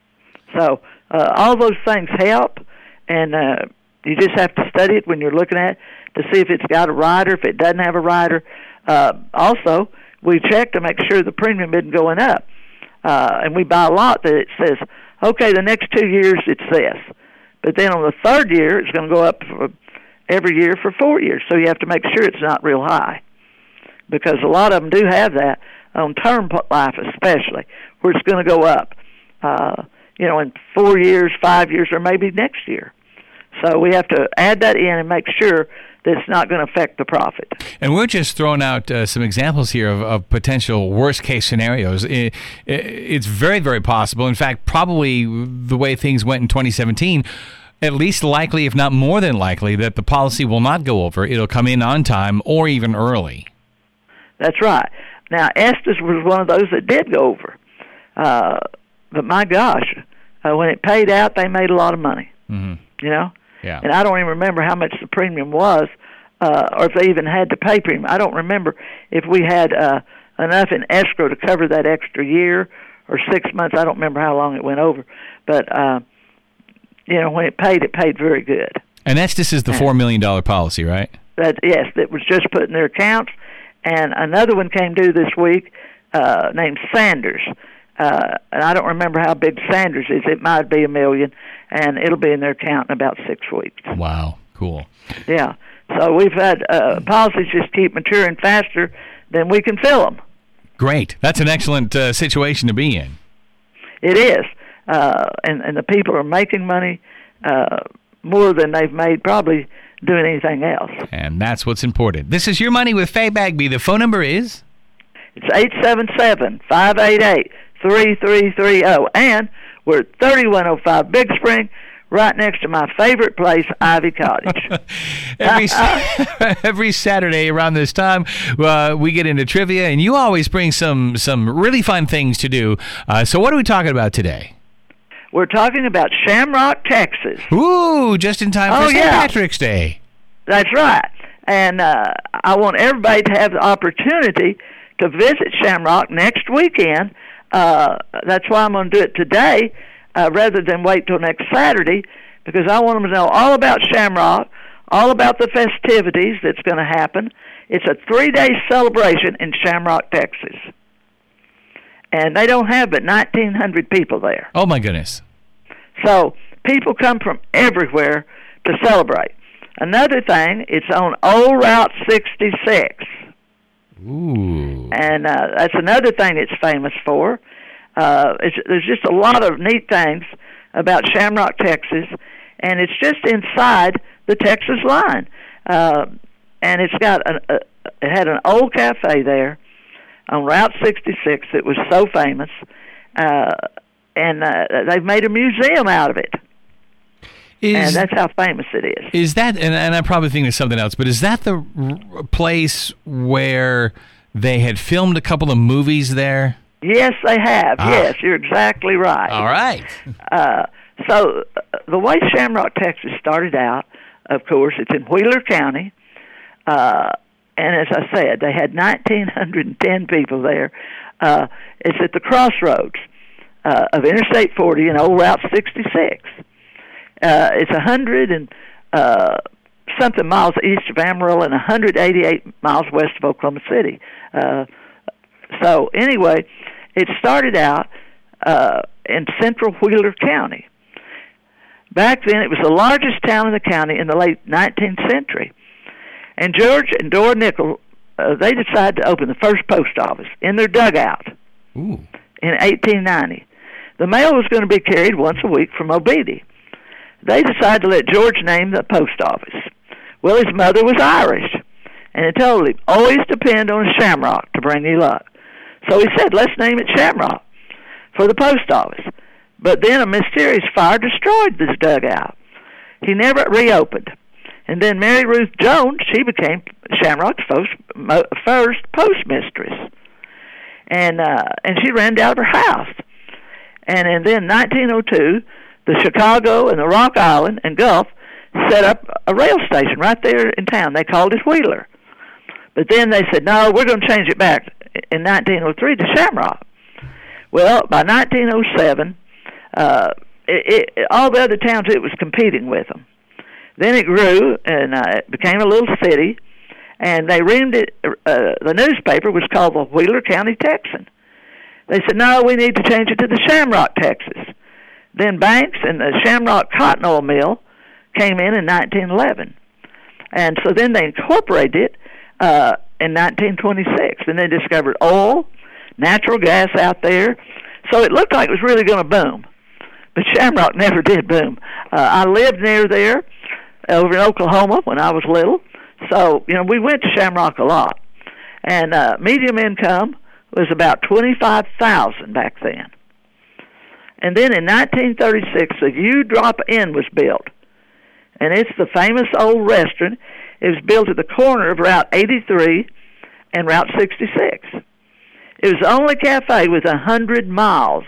So uh, all those things help. And uh, you just have to study it when you're looking at it to see if it's got a rider, if it doesn't have a rider. Uh, also, we check to make sure the premium isn't going up. Uh, and we buy a lot that it says, okay, the next two years it's this. But then on the third year, it's going to go up for every year for four years. So you have to make sure it's not real high. Because a lot of them do have that, on term life especially, where it's going to go up. Uh you know, in four years, five years, or maybe next year. So we have to add that in and make sure that it's not going to affect the profit. And we're just throwing out uh, some examples here of, of potential worst-case scenarios. It, it, it's very, very possible. In fact, probably the way things went in twenty seventeen, at least likely, if not more than likely, that the policy will not go over. It'll come in on time or even early. That's right. Now, Estes was one of those that did go over. Uh, but my gosh, uh, when it paid out, they made a lot of money. Mm-hmm. You know? Yeah. And I don't even remember how much the premium was, uh, or if they even had to pay premium. I don't remember if we had uh, enough in escrow to cover that extra year or six months. I don't remember how long it went over. But, uh, you know, when it paid, it paid very good. And that's this is the four million dollars policy, right? That Yes, that was just put in their accounts. And another one came due this week uh, named Sanders. Uh, and I don't remember how big Sanders is. It might be a million, and it'll be in their account in about six weeks. Wow, cool. Yeah. So we've had uh, policies just keep maturing faster than we can fill them. Great. That's an excellent uh, situation to be in. It is. Uh, and, and the people are making money uh, more than they've made probably doing anything else. And that's what's important. This is Your Money with Faye Bagby. The phone number is? It's eight seven seven, five eight eight, three three three zero. And we're at thirty-one oh five Big Spring, right next to my favorite place, Ivy Cottage. every every Saturday around this time, uh, we get into trivia, and you always bring some, some really fun things to do. Uh, so what are we talking about today? We're talking about Shamrock, Texas. Ooh, just in time for Oh, Saint yeah. Patrick's Day. That's right. And uh, I want everybody to have the opportunity to visit Shamrock next weekend. Uh, that's why I'm going to do it today uh, rather than wait till next Saturday, because I want them to know all about Shamrock, all about the festivities that's going to happen. It's a three-day celebration in Shamrock, Texas. And they don't have but nineteen hundred people there. Oh, my goodness. So people come from everywhere to celebrate. Another thing, it's on Old Route sixty-six. Ooh. And uh, that's another thing it's famous for. Uh, it's, there's just a lot of neat things about Shamrock, Texas, and it's just inside the Texas line. Uh, and it's got an, a, it had an old cafe there on Route sixty-six that was so famous, uh, and uh, they've made a museum out of it. Is, and that's how famous it is. Is that, and, and I'm probably thinking of something else, but is that the r- place where they had filmed a couple of movies there? Yes, they have. Ah. Yes, you're exactly right. All right. Uh, so uh, the way Shamrock, Texas started out, of course, it's in Wheeler County. Uh, and as I said, they had one thousand nine hundred ten people there. Uh, it's at the crossroads uh, of Interstate forty and Old Route sixty-six. Uh, it's a hundred and uh, something miles east of Amarillo and one hundred eighty-eight miles west of Oklahoma City. Uh, so anyway, it started out uh, in central Wheeler County. Back then, it was the largest town in the county in the late nineteenth century. And George and Dora Nickel, uh, they decided to open the first post office in their dugout. Ooh. In eighteen ninety. The mail was going to be carried once a week from Obedi. They decided to let George name the post office. Well, his mother was Irish, and it told him, always depend on a shamrock to bring you luck. So he said, let's name it Shamrock for the post office. But then a mysterious fire destroyed this dugout. He never reopened. And then Mary Ruth Jones, she became Shamrock's first, first postmistress. And, uh, and she ran out of her house. And, and then in nineteen oh two, the Chicago and the Rock Island and Gulf set up a rail station right there in town. They called it Wheeler. But then they said, no, we're going to change it back in nineteen oh three to Shamrock. Well, by nineteen oh seven, uh, it, it, all the other towns, it was competing with them. Then it grew, and uh, it became a little city, and they renamed it, uh, the newspaper was called the Wheeler County Texan. They said, no, we need to change it to the Shamrock, Texas. Then Banks and the Shamrock Cotton Oil Mill came in in nineteen eleven. And so then they incorporated it uh, in nineteen twenty-six. And they discovered oil, natural gas out there. So it looked like it was really going to boom. But Shamrock never did boom. Uh, I lived near there over in Oklahoma when I was little. So, you know, we went to Shamrock a lot. And uh, medium income was about twenty-five thousand back then. And then in nineteen thirty-six, the U Drop Inn was built. And it's the famous old restaurant. It was built at the corner of Route eighty-three and Route sixty-six. It was the only cafe with one hundred miles.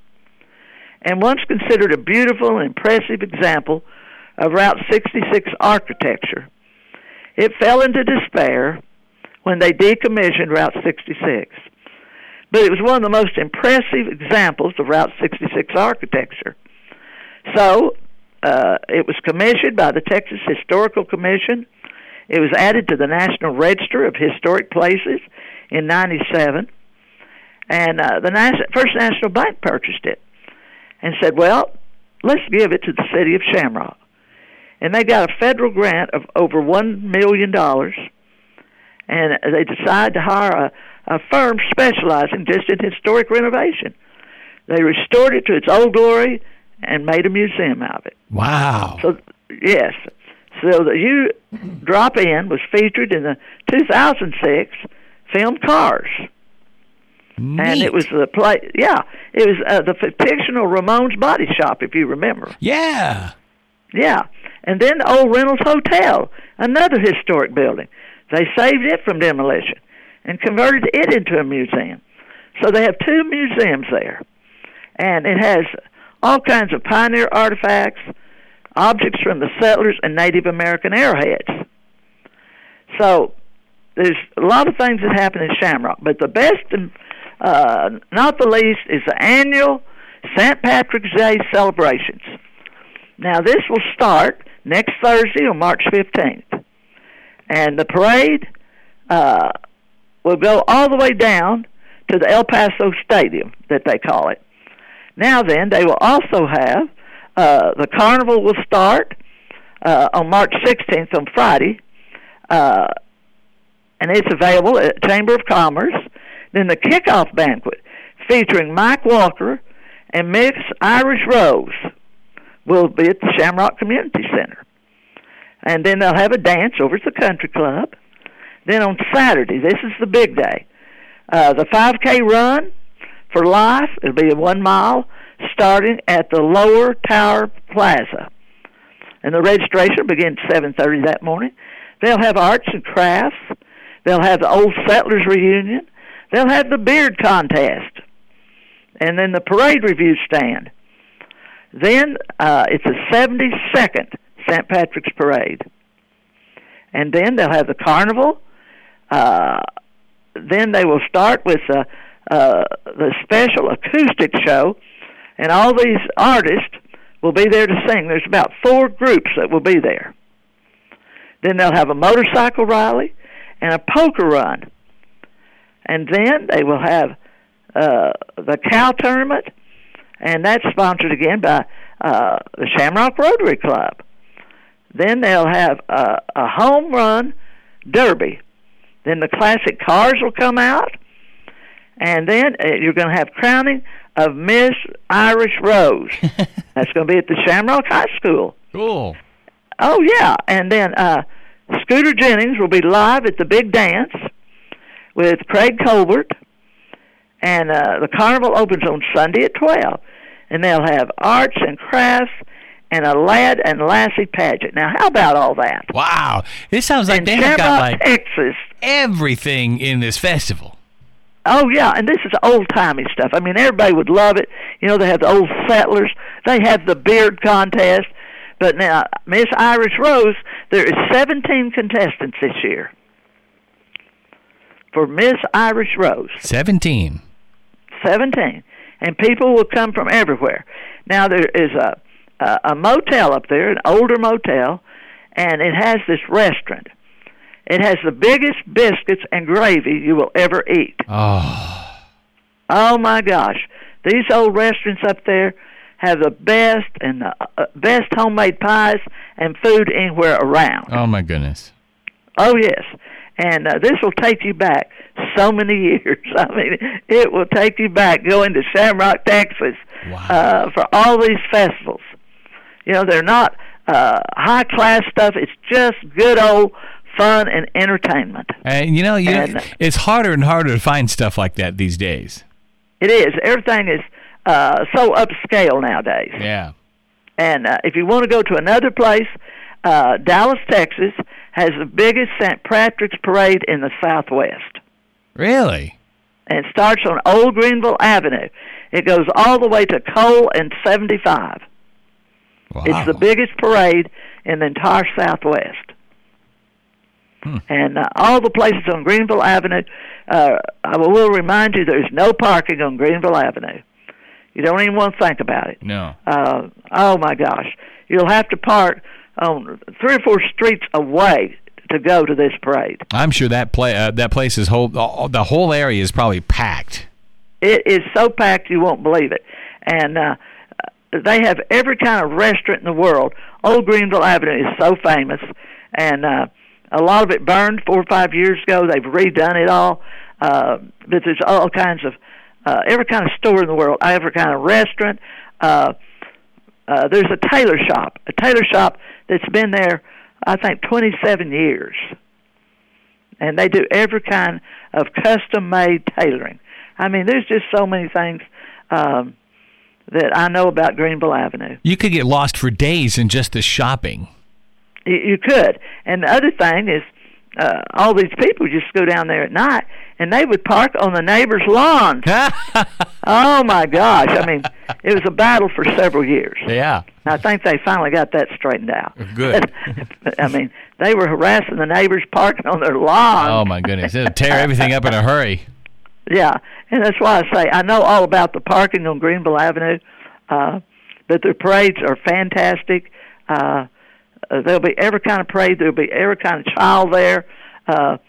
And once considered a beautiful and impressive example of Route sixty-six architecture. It fell into despair when they decommissioned Route sixty-six. But it was one of the most impressive examples of Route sixty-six architecture. So, uh, it was commissioned by the Texas Historical Commission. It was added to the National Register of Historic Places in ninety-seven. And uh, the Nas- First National Bank purchased it and said, well, let's give it to the city of Shamrock. And they got a federal grant of over one million dollars. And they decided to hire a a firm specializing just in historic renovation. They restored it to its old glory and made a museum out of it. Wow. So, yes. So the U Drop In was featured in the two thousand six film Cars. Neat. And it was the play, yeah, it was uh, the fictional Ramon's Body Shop, if you remember. Yeah. Yeah. And then the old Reynolds Hotel, another historic building. They saved it from demolition and converted it into a museum. So they have two museums there. And it has all kinds of pioneer artifacts, objects from the settlers and Native American arrowheads. So there's a lot of things that happen in Shamrock, but the best and uh, not the least is the annual Saint Patrick's Day celebrations. Now this will start next Thursday on March fifteenth. And the parade uh, will go all the way down to the El Paso Stadium, that they call it. Now then, they will also have, uh, the carnival will start uh, on March sixteenth, on Friday, uh, and it's available at Chamber of Commerce. Then the kickoff banquet, featuring Mike Walker and Miss Irish Rose, will be at the Shamrock Community Center. And then they'll have a dance over at the Country Club. Then on Saturday, this is the big day, uh, the five K run for life. It'll be a one mile starting at the Lower Tower Plaza. And the registration begins at seven thirty that morning. They'll have arts and crafts. They'll have the Old Settlers reunion. They'll have the beard contest. And then the parade review stand. Then uh, it's the seventy-second Saint Patrick's Parade. And then they'll have the carnival. Uh, then they will start with uh, uh, the special acoustic show, and all these artists will be there to sing. There's about four groups that will be there. Then they'll have a motorcycle rally and a poker run. And then they will have uh, the cow tournament, and that's sponsored again by uh, the Shamrock Rotary Club. Then they'll have uh, a home run derby. Then the classic cars will come out, and then uh, you're going to have crowning of Miss Irish Rose. That's going to be at the Shamrock High School. Cool. Oh, yeah. And then uh, Scooter Jennings will be live at the big dance with Craig Colbert, and uh, the carnival opens on Sunday at twelve. And they'll have arts and crafts and a lad and lassie pageant. Now, how about all that? Wow. This sounds like in they have got like Texas. everything in this festival. Oh, yeah, and this is old-timey stuff. I mean, everybody would love it. You know, they have the Old Settlers. They have the beard contest. But now, Miss Irish Rose, there is seventeen contestants this year for Miss Irish Rose. seventeen. seventeen. And people will come from everywhere. Now, there is a, a, a motel up there, an older motel, and it has this restaurant. It has the biggest biscuits and gravy you will ever eat. Oh. Oh, my gosh. These old restaurants up there have the best and the uh, best homemade pies and food anywhere around. Oh, my goodness. Oh, yes. And uh, this will take you back so many years. I mean, it will take you back going to Shamrock, Texas, wow. uh, for all these festivals. You know, they're not uh, high-class stuff. It's just good old fun and entertainment. And, you know, you and, know, it's harder and harder to find stuff like that these days. It is. Everything is uh, so upscale nowadays. Yeah. And uh, if you want to go to another place, uh, Dallas, Texas, has the biggest Saint Patrick's Parade in the Southwest. Really? And it starts on Old Greenville Avenue. It goes all the way to Cole and seventy-five. Wow. It's the biggest parade in the entire Southwest. Hmm. And uh, all the places on Greenville Avenue, uh, I will remind you there's no parking on Greenville Avenue. You don't even want to think about it. No. Uh, oh, my gosh. You'll have to park on three or four streets away to go to this parade. I'm sure that play uh, that place is whole. Uh, the whole area is probably packed. It is so packed you won't believe it. And uh, they have every kind of restaurant in the world. Old Greenville Avenue is so famous, and uh, a lot of it burned four or five years ago. They've redone it all, uh, but there's all kinds of uh, every kind of store in the world, every kind of restaurant. Uh, uh, there's a tailor shop, a tailor shop that's been there, I think, twenty-seven years, and they do every kind of custom-made tailoring. I mean, there's just so many things um, that I know about Greenville Avenue. You could get lost for days in just the shopping. You, you could. And the other thing is, uh, all these people just go down there at night, and they would park on the neighbor's lawn. Oh, my gosh. I mean, it was a battle for several years. Yeah. I think they finally got that straightened out. Good. I mean, they were harassing the neighbors parking on their lawn. Oh, my goodness. It'll tear everything up in a hurry. Yeah, and that's why I say I know all about the parking on Greenville Avenue, uh, but the parades are fantastic. Uh, uh, there'll be every kind of parade. There'll be every kind of child there. Uh,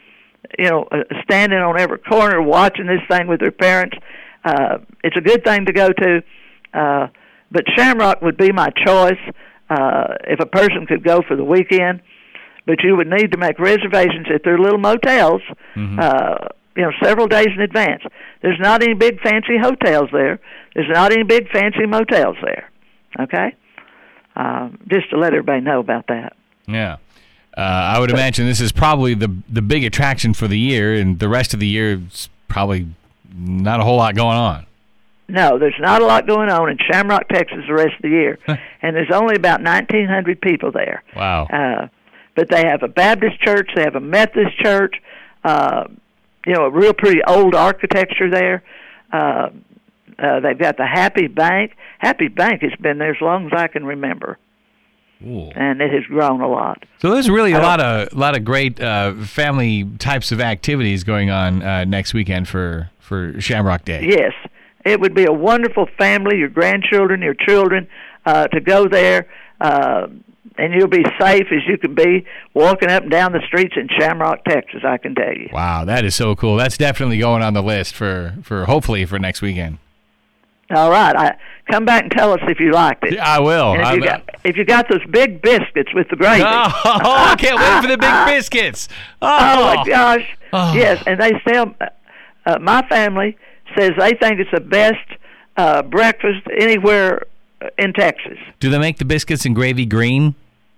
you know, uh, standing on every corner watching this thing with their parents. Uh, it's a good thing to go to, uh, but Shamrock would be my choice uh, if a person could go for the weekend. But you would need to make reservations at their little motels, mm-hmm. uh, you know, several days in advance. There's not any big fancy hotels there. There's not any big fancy motels there. Okay? Uh, just to let everybody know about that. Yeah. Uh, I would imagine this is probably the the big attraction for the year, and the rest of the year is probably not a whole lot going on. No, there's not a lot going on in Shamrock, Texas the rest of the year. And there's only about nineteen hundred people there. Wow. Uh, but they have a Baptist church, they have a Methodist church, uh, you know, a real pretty old architecture there. Uh, uh, they've got the Happy Bank. Happy Bank has been there as long as I can remember. Ooh. And it has grown a lot. So there's really a lot of lot of great uh, family types of activities going on uh, next weekend for, for Shamrock Day. Yes. It would be a wonderful family, your grandchildren, your children, uh, to go there, uh, and you'll be safe as you can be walking up and down the streets in Shamrock, Texas, I can tell you. Wow, that is so cool. That's definitely going on the list for, for hopefully for next weekend. All right. I, come back and tell us if you liked it. I will. And if, you got, if you got those big biscuits with the gravy. Oh, I can't wait for the big biscuits. Oh, oh my gosh. Oh. Yes, and they sell, uh, my family says they think it's the best uh, breakfast anywhere in Texas. Do they make the biscuits and gravy green?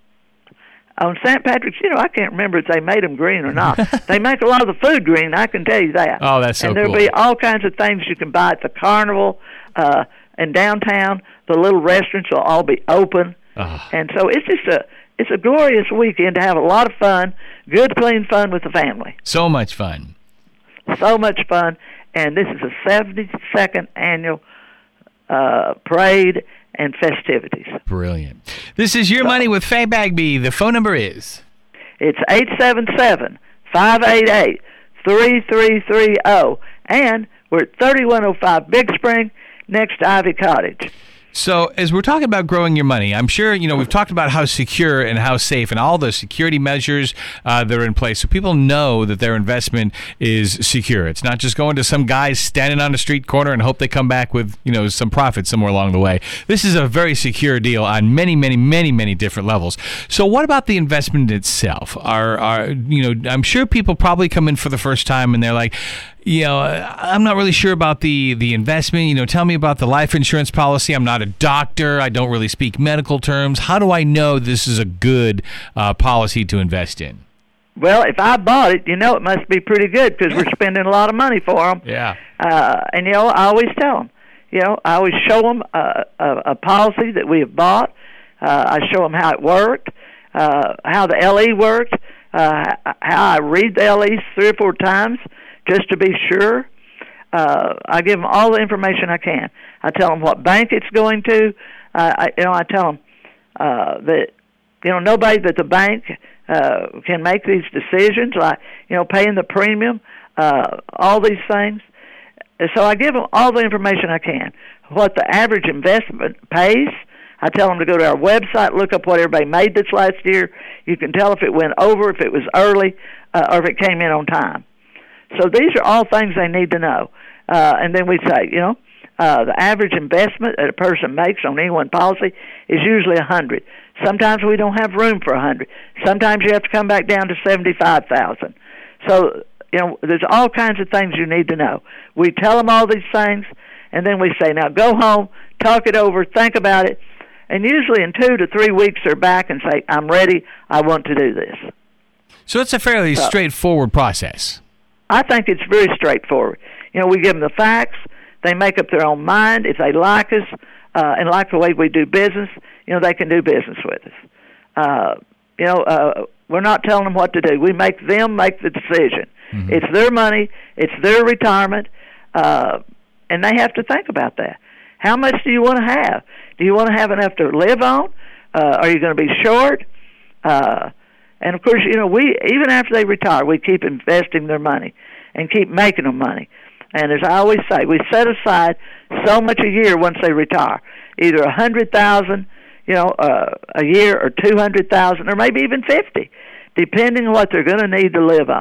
On Saint Patrick's, you know, I can't remember if they made them green or not. They make a lot of the food green, I can tell you that. Oh, that's so cool. And there'll cool. be all kinds of things you can buy at the carnival uh, and downtown. The little restaurants will all be open. Oh. And so it's just a it's a glorious weekend to have a lot of fun, good, clean fun with the family. So much fun. So much fun. And this is the seventy-second annual uh, parade and festivities. Brilliant. This is Your so, Money with Faye Bagby. The phone number is? It's eight seven seven, five eight eight, three three three zero. And we're at thirty-one oh five Big Spring next to Ivy Cottage. So as we're talking about growing your money, I'm sure, you know, we've talked about how secure and how safe and all the security measures uh, that are in place so people know that their investment is secure. It's not just going to some guys standing on a street corner and hope they come back with, you know, some profit somewhere along the way. This is a very secure deal on many, many, many, many different levels. So what about the investment itself? Are, are you know, I'm sure people probably come in for the first time and they're like, you know, I'm not really sure about the, the investment. You know, tell me about the life insurance policy. I'm not a doctor. I don't really speak medical terms. How do I know this is a good uh, policy to invest in? Well, if I bought it, you know it must be pretty good because we're spending a lot of money for them. Yeah. Uh, and, you know, I always tell them, you know, I always show them a, a, a policy that we have bought. Uh, I show them how it worked, uh, how the L E worked, uh, how I read the L Es three or four times just to be sure. Uh, I give them all the information I can. I tell them what bank it's going to. Uh, I, you know, I tell them uh, that, you know, nobody but the bank uh, can make these decisions, like, you know, paying the premium, uh, all these things. And so I give them all the information I can. What the average investment pays, I tell them to go to our website, look up what everybody made this last year. You can tell if it went over, if it was early, uh, or if it came in on time. So these are all things they need to know. Uh, and then we say, you know, uh, the average investment that a person makes on any one policy is usually one hundred dollars. Sometimes we don't have room for one hundred dollars. Sometimes you have to come back down to seventy-five thousand dollars. So, you know, there's all kinds of things you need to know. We tell them all these things, and then we say, now go home, talk it over, think about it. And usually in two to three weeks they're back and say, I'm ready, I want to do this. So it's a fairly so, straightforward process. I think it's very straightforward. You know, we give them the facts. They make up their own mind. If they like us uh, and like the way we do business, you know, they can do business with us. Uh, you know, uh, we're not telling them what to do. We make them make the decision. Mm-hmm. It's their money. It's their retirement. Uh, and they have to think about that. How much do you want to have? Do you want to have enough to live on? Uh, are you going to be short? Uh And, of course, you know, we even after they retire, we keep investing their money and keep making them money. And as I always say, we set aside so much a year once they retire, either one hundred thousand dollars, you know, uh, a year or two hundred thousand dollars or maybe even fifty, depending on what they're going to need to live on.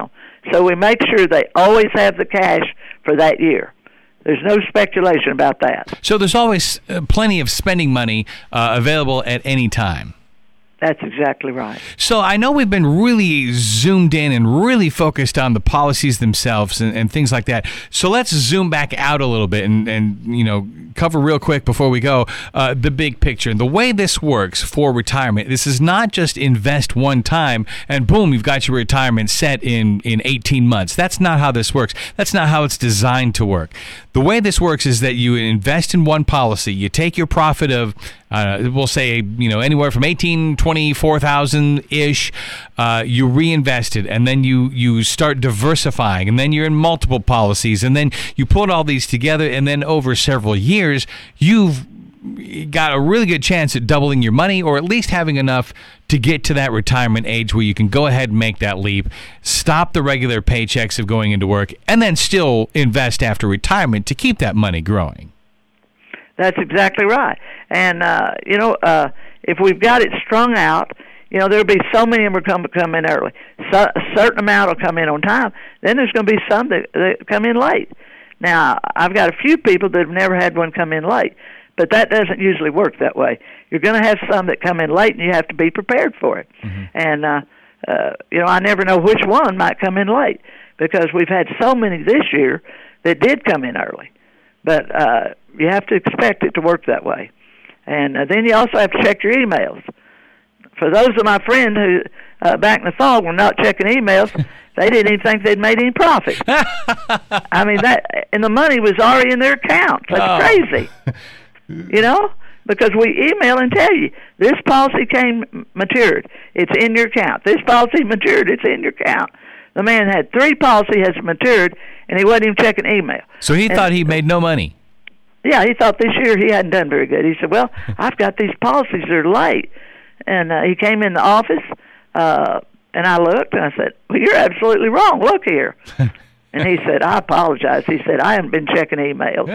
So we make sure they always have the cash for that year. There's no speculation about that. So there's always uh, plenty of spending money uh, available at any time. That's exactly right. So I know we've been really zoomed in and really focused on the policies themselves and, and things like that. So let's zoom back out a little bit and, and you know, cover real quick before we go uh, the big picture. The way this works for retirement, this is not just invest one time and boom, you've got your retirement set in, in eighteen months. That's not how this works. That's not how it's designed to work. The way this works is that you invest in one policy. You take your profit of Uh, we'll say, you know, anywhere from eighteen, twenty-four thousand ish. Uh, you reinvest it, and then you you start diversifying, and then you're in multiple policies, and then you put all these together, and then over several years, you've got a really good chance at doubling your money, or at least having enough to get to that retirement age where you can go ahead and make that leap, stop the regular paychecks of going into work, and then still invest after retirement to keep that money growing. That's exactly right. And, uh, you know, uh, if we've got it strung out, you know, there'll be so many of them come, come in early. So, a certain amount will come in on time. Then there's going to be some that, that come in late. Now, I've got a few people that have never had one come in late, but that doesn't usually work that way. You're going to have some that come in late, and you have to be prepared for it. Mm-hmm. And, uh, uh, you know, I never know which one might come in late because we've had so many this year that did come in early. But uh, you have to expect it to work that way. And uh, then you also have to check your emails. For those of my friends who, uh, back in the fall, were not checking emails, they didn't even think they'd made any profit. I mean, that, and the money was already in their accounts. That's oh. crazy. You know? Because we email and tell you, this policy came matured. It's in your account. This policy matured. It's in your account. The man had three policies has matured, and he wasn't even checking email. So he and, thought he made no money. Yeah, he thought this year he hadn't done very good. He said, well, I've got these policies that are late. And uh, he came in the office, uh, and I looked, and I said, well, you're absolutely wrong. Look here. And he said, I apologize. He said, I haven't been checking emails.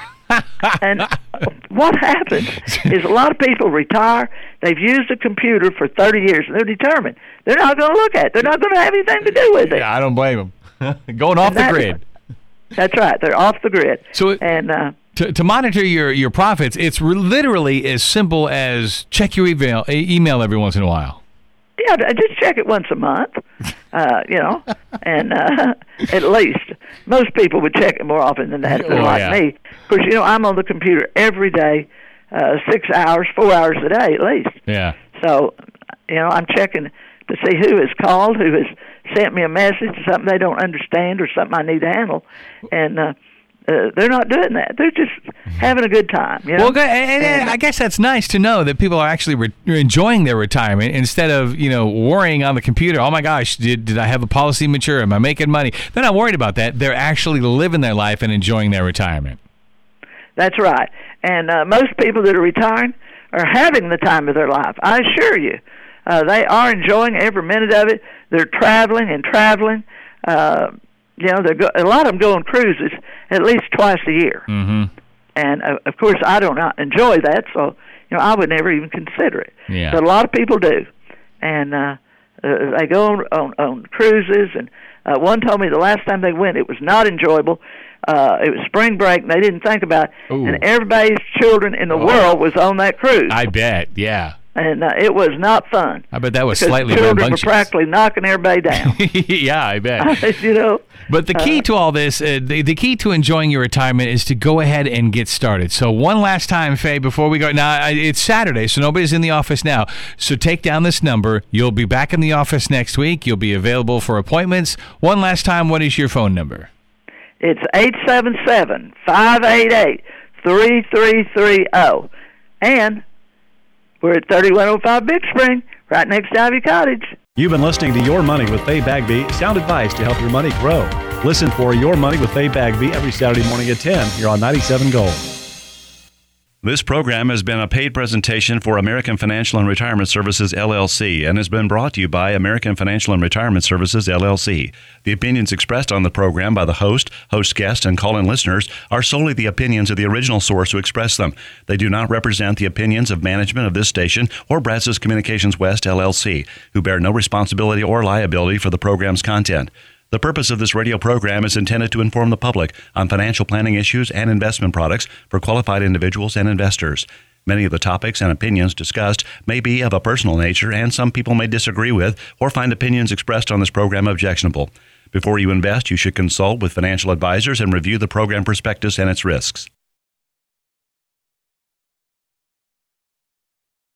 And what happens is a lot of people retire. They've used a computer for thirty years, and they're determined. They're not going to look at it. They're not going to have anything to do with it. Yeah, I don't blame them. Going off and the that, grid. That's right. They're off the grid. So it, and uh, to, to monitor your, your profits, it's re- literally as simple as check your email, email every once in a while. Yeah, just check it once a month, uh, you know, and uh, at least. Most people would check it more often than that, oh, like yeah. me. Of course, you know, I'm on the computer every day, uh, six hours, four hours a day at least. Yeah. So, you know, I'm checking to see who has called, who has sent me a message, something they don't understand or something I need to handle, and uh, Uh, they're not doing that. They're just having a good time. You know? Well, and, and I guess that's nice to know that people are actually re- enjoying their retirement instead of, you know, worrying on the computer. Oh, my gosh, did, did I have a policy mature? Am I making money? They're not worried about that. They're actually living their life and enjoying their retirement. That's right. And uh, most people that are retiring are having the time of their life. I assure you. Uh, they are enjoying every minute of it. They're traveling and traveling. Uh You know, they're go- a lot of them go on cruises at least twice a year. Mm-hmm. And, uh, of course, I don't not enjoy that, so, you know, I would never even consider it. Yeah. But a lot of people do. And uh, uh, they go on, on, on cruises. And uh, one told me the last time they went, it was not enjoyable. Uh, it was spring break, and they didn't think about it. Ooh. And everybody's children in the oh. world was on that cruise. I bet, yeah. And uh, it was not fun. I bet that was because slightly children rambunctious. were practically knocking everybody down. Yeah, I bet. You know. But the key uh, to all this, uh, the, the key to enjoying your retirement is to go ahead and get started. So one last time, Faye, before we go. Now, I, it's Saturday, so nobody's in the office now. So take down this number. You'll be back in the office next week. You'll be available for appointments. One last time, what is your phone number? It's eight seven seven, five eight eight, three three three zero. And we're at thirty-one oh five Big Spring, right next to Ivy Cottage. You've been listening to Your Money with Faye Bagby, sound advice to help your money grow. Listen for Your Money with Faye Bagby every Saturday morning at ten here on ninety-seven Gold. This program has been a paid presentation for American Financial and Retirement Services, L L C, and has been brought to you by American Financial and Retirement Services, L L C. The opinions expressed on the program by the host, host guests, and call-in listeners are solely the opinions of the original source who expressed them. They do not represent the opinions of management of this station or Brazos Communications West, L L C, who bear no responsibility or liability for the program's content. The purpose of this radio program is intended to inform the public on financial planning issues and investment products for qualified individuals and investors. Many of the topics and opinions discussed may be of a personal nature, and some people may disagree with or find opinions expressed on this program objectionable. Before you invest, you should consult with financial advisors and review the program prospectus and its risks.